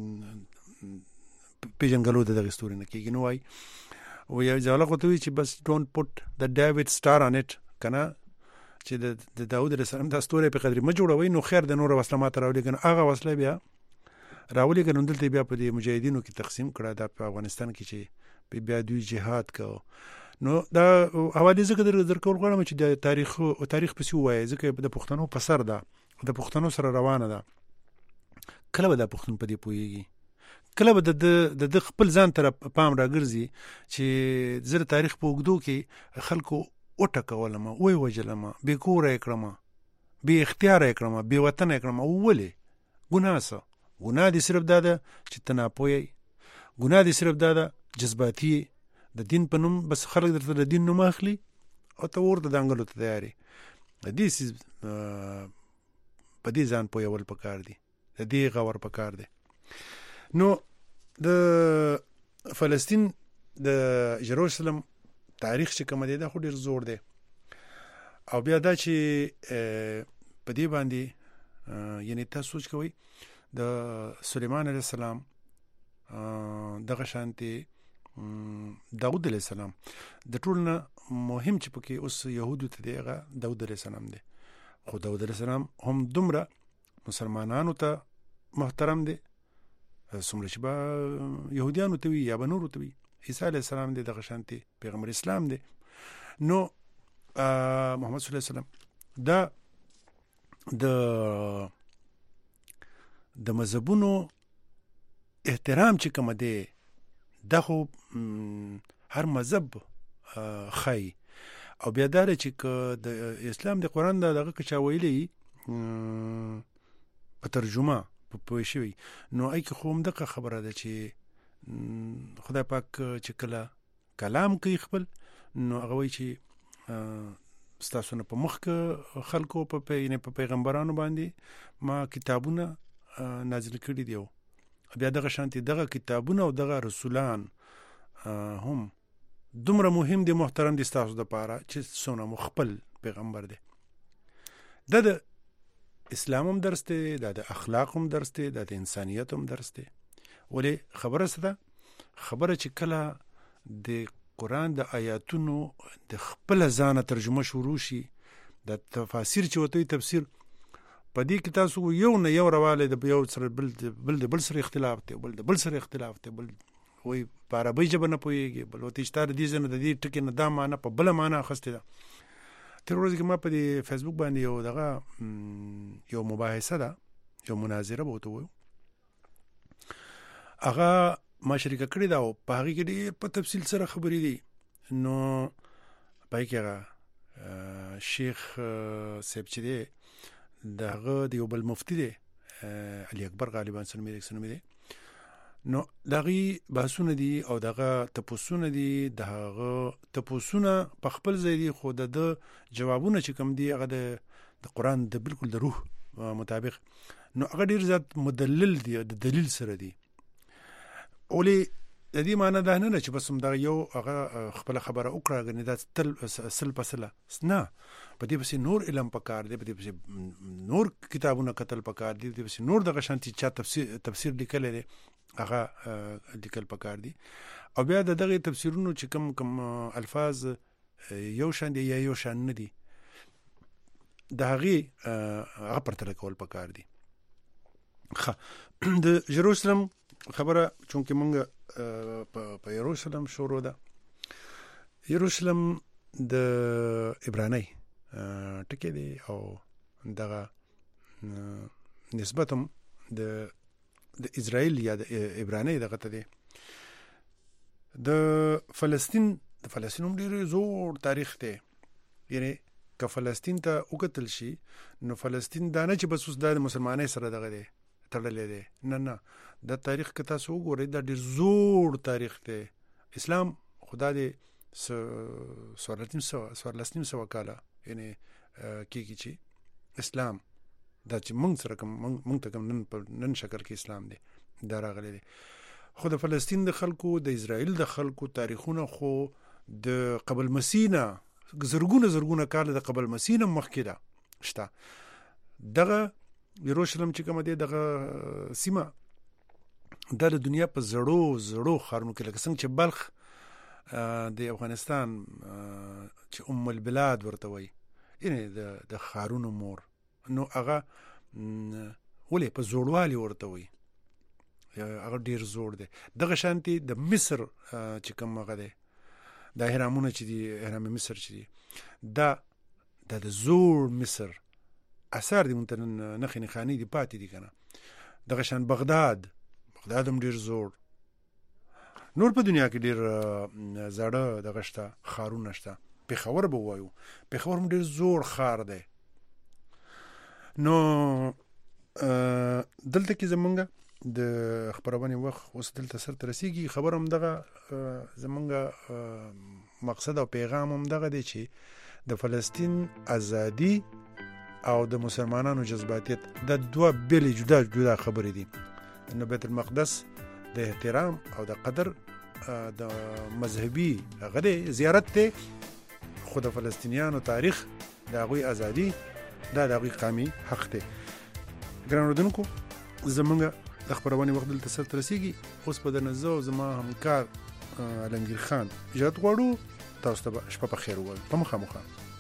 پیژنګلو د استوره نه کېږي نو وایي ضیاء الحق ورته وی چې بس ډونټ پټ د ډیوډ سٹار ان اټ کنه چې د داوود علیه السلام د استوره په قدر ما جوړوي نو خیر د نور وسله ماته راولي کنه هغه وسله بیا راولي کنه دلته بیا په دې مجاهدینو کې تقسیم کړه د افغانستان کې چې بیا دوی جهاد کو نو دا حواله ذکر درکول غواړم چې د تاریخ په سی وایي ځکه د پښتنو په سر ده د پښتنو سره روانه ده کله به د پښتون په دې پويږي کله به د خپل ځان تر پام راګرځي چې زر تاریخ په وګدو کې خلکو وټکولم وای وجلم به کور کړم به اختیار کړم به وطن کړم ولې ګناسه ګناه دي صرف دا ده چې تناپوي ګناه دي صرف دا ده جذباتي د دین په نوم بس خلک درته د دین نوم اخلي او ته ورته دانګلو ته تیاری د دې په دې ځان پویول پکار دي د دې غور پکار دي نو د فلسطین د یروشلم تاریخ چې کوم دی دا خو ډیر زوړ دی او بیا دا چې په دې باندې یعنی تاسو سوچ کوئ د سليمان عليه السلام دغه شانتي داود عليه السلام د ټولنه مهم چې پکې اوس يهودو ته دیغه داود عليه السلام دی خو داود عليه السلام هم دومره مسلمانانو ته محترم دی څومره چې با يهوديانو ته وي یا بنورو ته وي عيسى عليه السلام دی دغه شانتي پیغمبر اسلام دی نو محمد صلی الله علیه وسلم دا د مذهبونو احترام چې کوم دی دا خو هر مذهب خی او بیا دا چې د اسلام د قران دغه چا ویلي په ترجمه په پوه شوی نو ای که خو دغه خبره ده چې خدای پاک چې کله کلام کوي خپل نو هغه وی چې ستاسو نه په مخ کې خلکو په پیغمبرانو باندې ما کتابونه نازل کړي دیو بیا دغه شانتي دغه کتابونه او دغه رسولان هم دومره مهم دي محترم دي تاسو د پاره چې څونه مخبل پیغمبر دی د اسلام هم درس دی د اخلاق هم درس دی د انسانیت هم درس دی ولې خبره څه خبره چې کله د قران د آیاتونو د خپل ځانه ترجمه شروع شي د تفاسیر چې وته تفسیر په دې کې تاسو یو نه یو رواله د یو سره بل سره اختلاف دی بل سره اختلاف دی بل وای په عربی ژبه نه پوهیږي بل وته اشتار دي زنه د دې ټکی نه دا معنی په بل معنی اخسته ده تر ورځې کې ما په دې فیسبوک باندې یو مباحثه ده، یو مناظره به ورته وایو، هغه ما شریکه کړې ده او په هغې کې ډېر په تفصیل سره خبرې دي. نو په هغې کې هغه شیخ صاحب چې دی د هغه د یو بل مفتي دی علي اکبر غالبا سنومې دی، نو د هغې بحثونه دي او د هغه تپوسونه دي، د هغه تپوسونه په خپل ځای دي، خو د جوابونه چې کوم دي هغه د قرآن د بالکل د روح مطابق، نو هغه ډېر زیات مدلل دي، د دلیل سره دي. ولې د دې معنی دا نه ده چې بس همدغه یو هغه خپله خبره وکړه، ګنې دا سل په سله نه، په دې پسې نور علم پکار دی، په دې پسې نور کتابونه کتل پکار دي، په دې پسې نور دغه شانتي چا تفسیر لیکلی دی هغه لیکل پکار دي. او بیا د دغه تفسیرونو چې کم الفاظ یو شان دي یا یو شان نه دي، د هغې هغه پرتله کول پکار دي. د یروشلم خبره چونکې مونږ په یروشلم شروع ده، یروشلم د عبرانی ټکی دی او دغه نسبت هم د اسرائیل یا د عبرانی دغه ته دی. د فلسطین هم ډېر زوړ تاریخ دی، یعنی که فلسطین ته وکتل شي نو فلسطین دا نه چې بس اوس دا د مسلمانۍ سره دغه دی تړلی دی، نه دا تاریخ که تاسو وګورئ دا ډېر زوړ تاریخ دی. اسلام خدا دې 1400 کاله یعنی کېږي چې اسلام دا چې موږ سره موږ ته کوم نن شکل کې اسلام دی دا راغلی دی. خو د فلسطین د خلکو د اسرائیل د خلکو تاریخونه خو د قبل مسیح نه زرګونه کاله د قبل مسیح نه مخکې ده شته. دغه یروشلم چې کومه دی دغه سیمه دا د دنیا په زړو ښارونو کې لکه څنګه چې بلخ د افغانستان چې البلاد ورته وایي، یعنې د ښارونو مور، نو هغه ولې په زوړوالي ورته وایي، هغه ډېر زوړ دی. دغه شانتي د مصر چې کوم هغه دی دا اهرامونه چې دي، اهرام مصر چې دي، دا د زوړ مصر اثار دي، مونږ ته نښې نښانې دي پاتې دي که نه. دغه شان بغداد هم ډېر زوړ. نور په دنیا کې ډېر زاړه دغه شته ښارونه شته. پېښور به ووایو، پېښور هم ډېر زوړ ښار دی. نو دلته کې زمونږ د خپرونې وخت اوس دلته سر ته رسېږي. خبر هم دغه زمونږ مقصد او پیغام هم دغه دی چې د فلسطین ازادي او د مسلمانانو جذباتیت دا دوه بېلې جدا خبرې دي. نو بیت المقدس د احترام او د قدر د مذهبي هغه دی زیارت دی، خو د فلسطینیانو تاریخ د هغوی ازادي دا د هغوی قومي حق دی. ګران اورېدونکو زمونږ د خپرونې وخت دلته سر ته رسېږي. اوس به درنه زه او زما همکار علمګیر خان اجازت غواړو تاسو ته به شپه په خیر ووایو. په مخامخ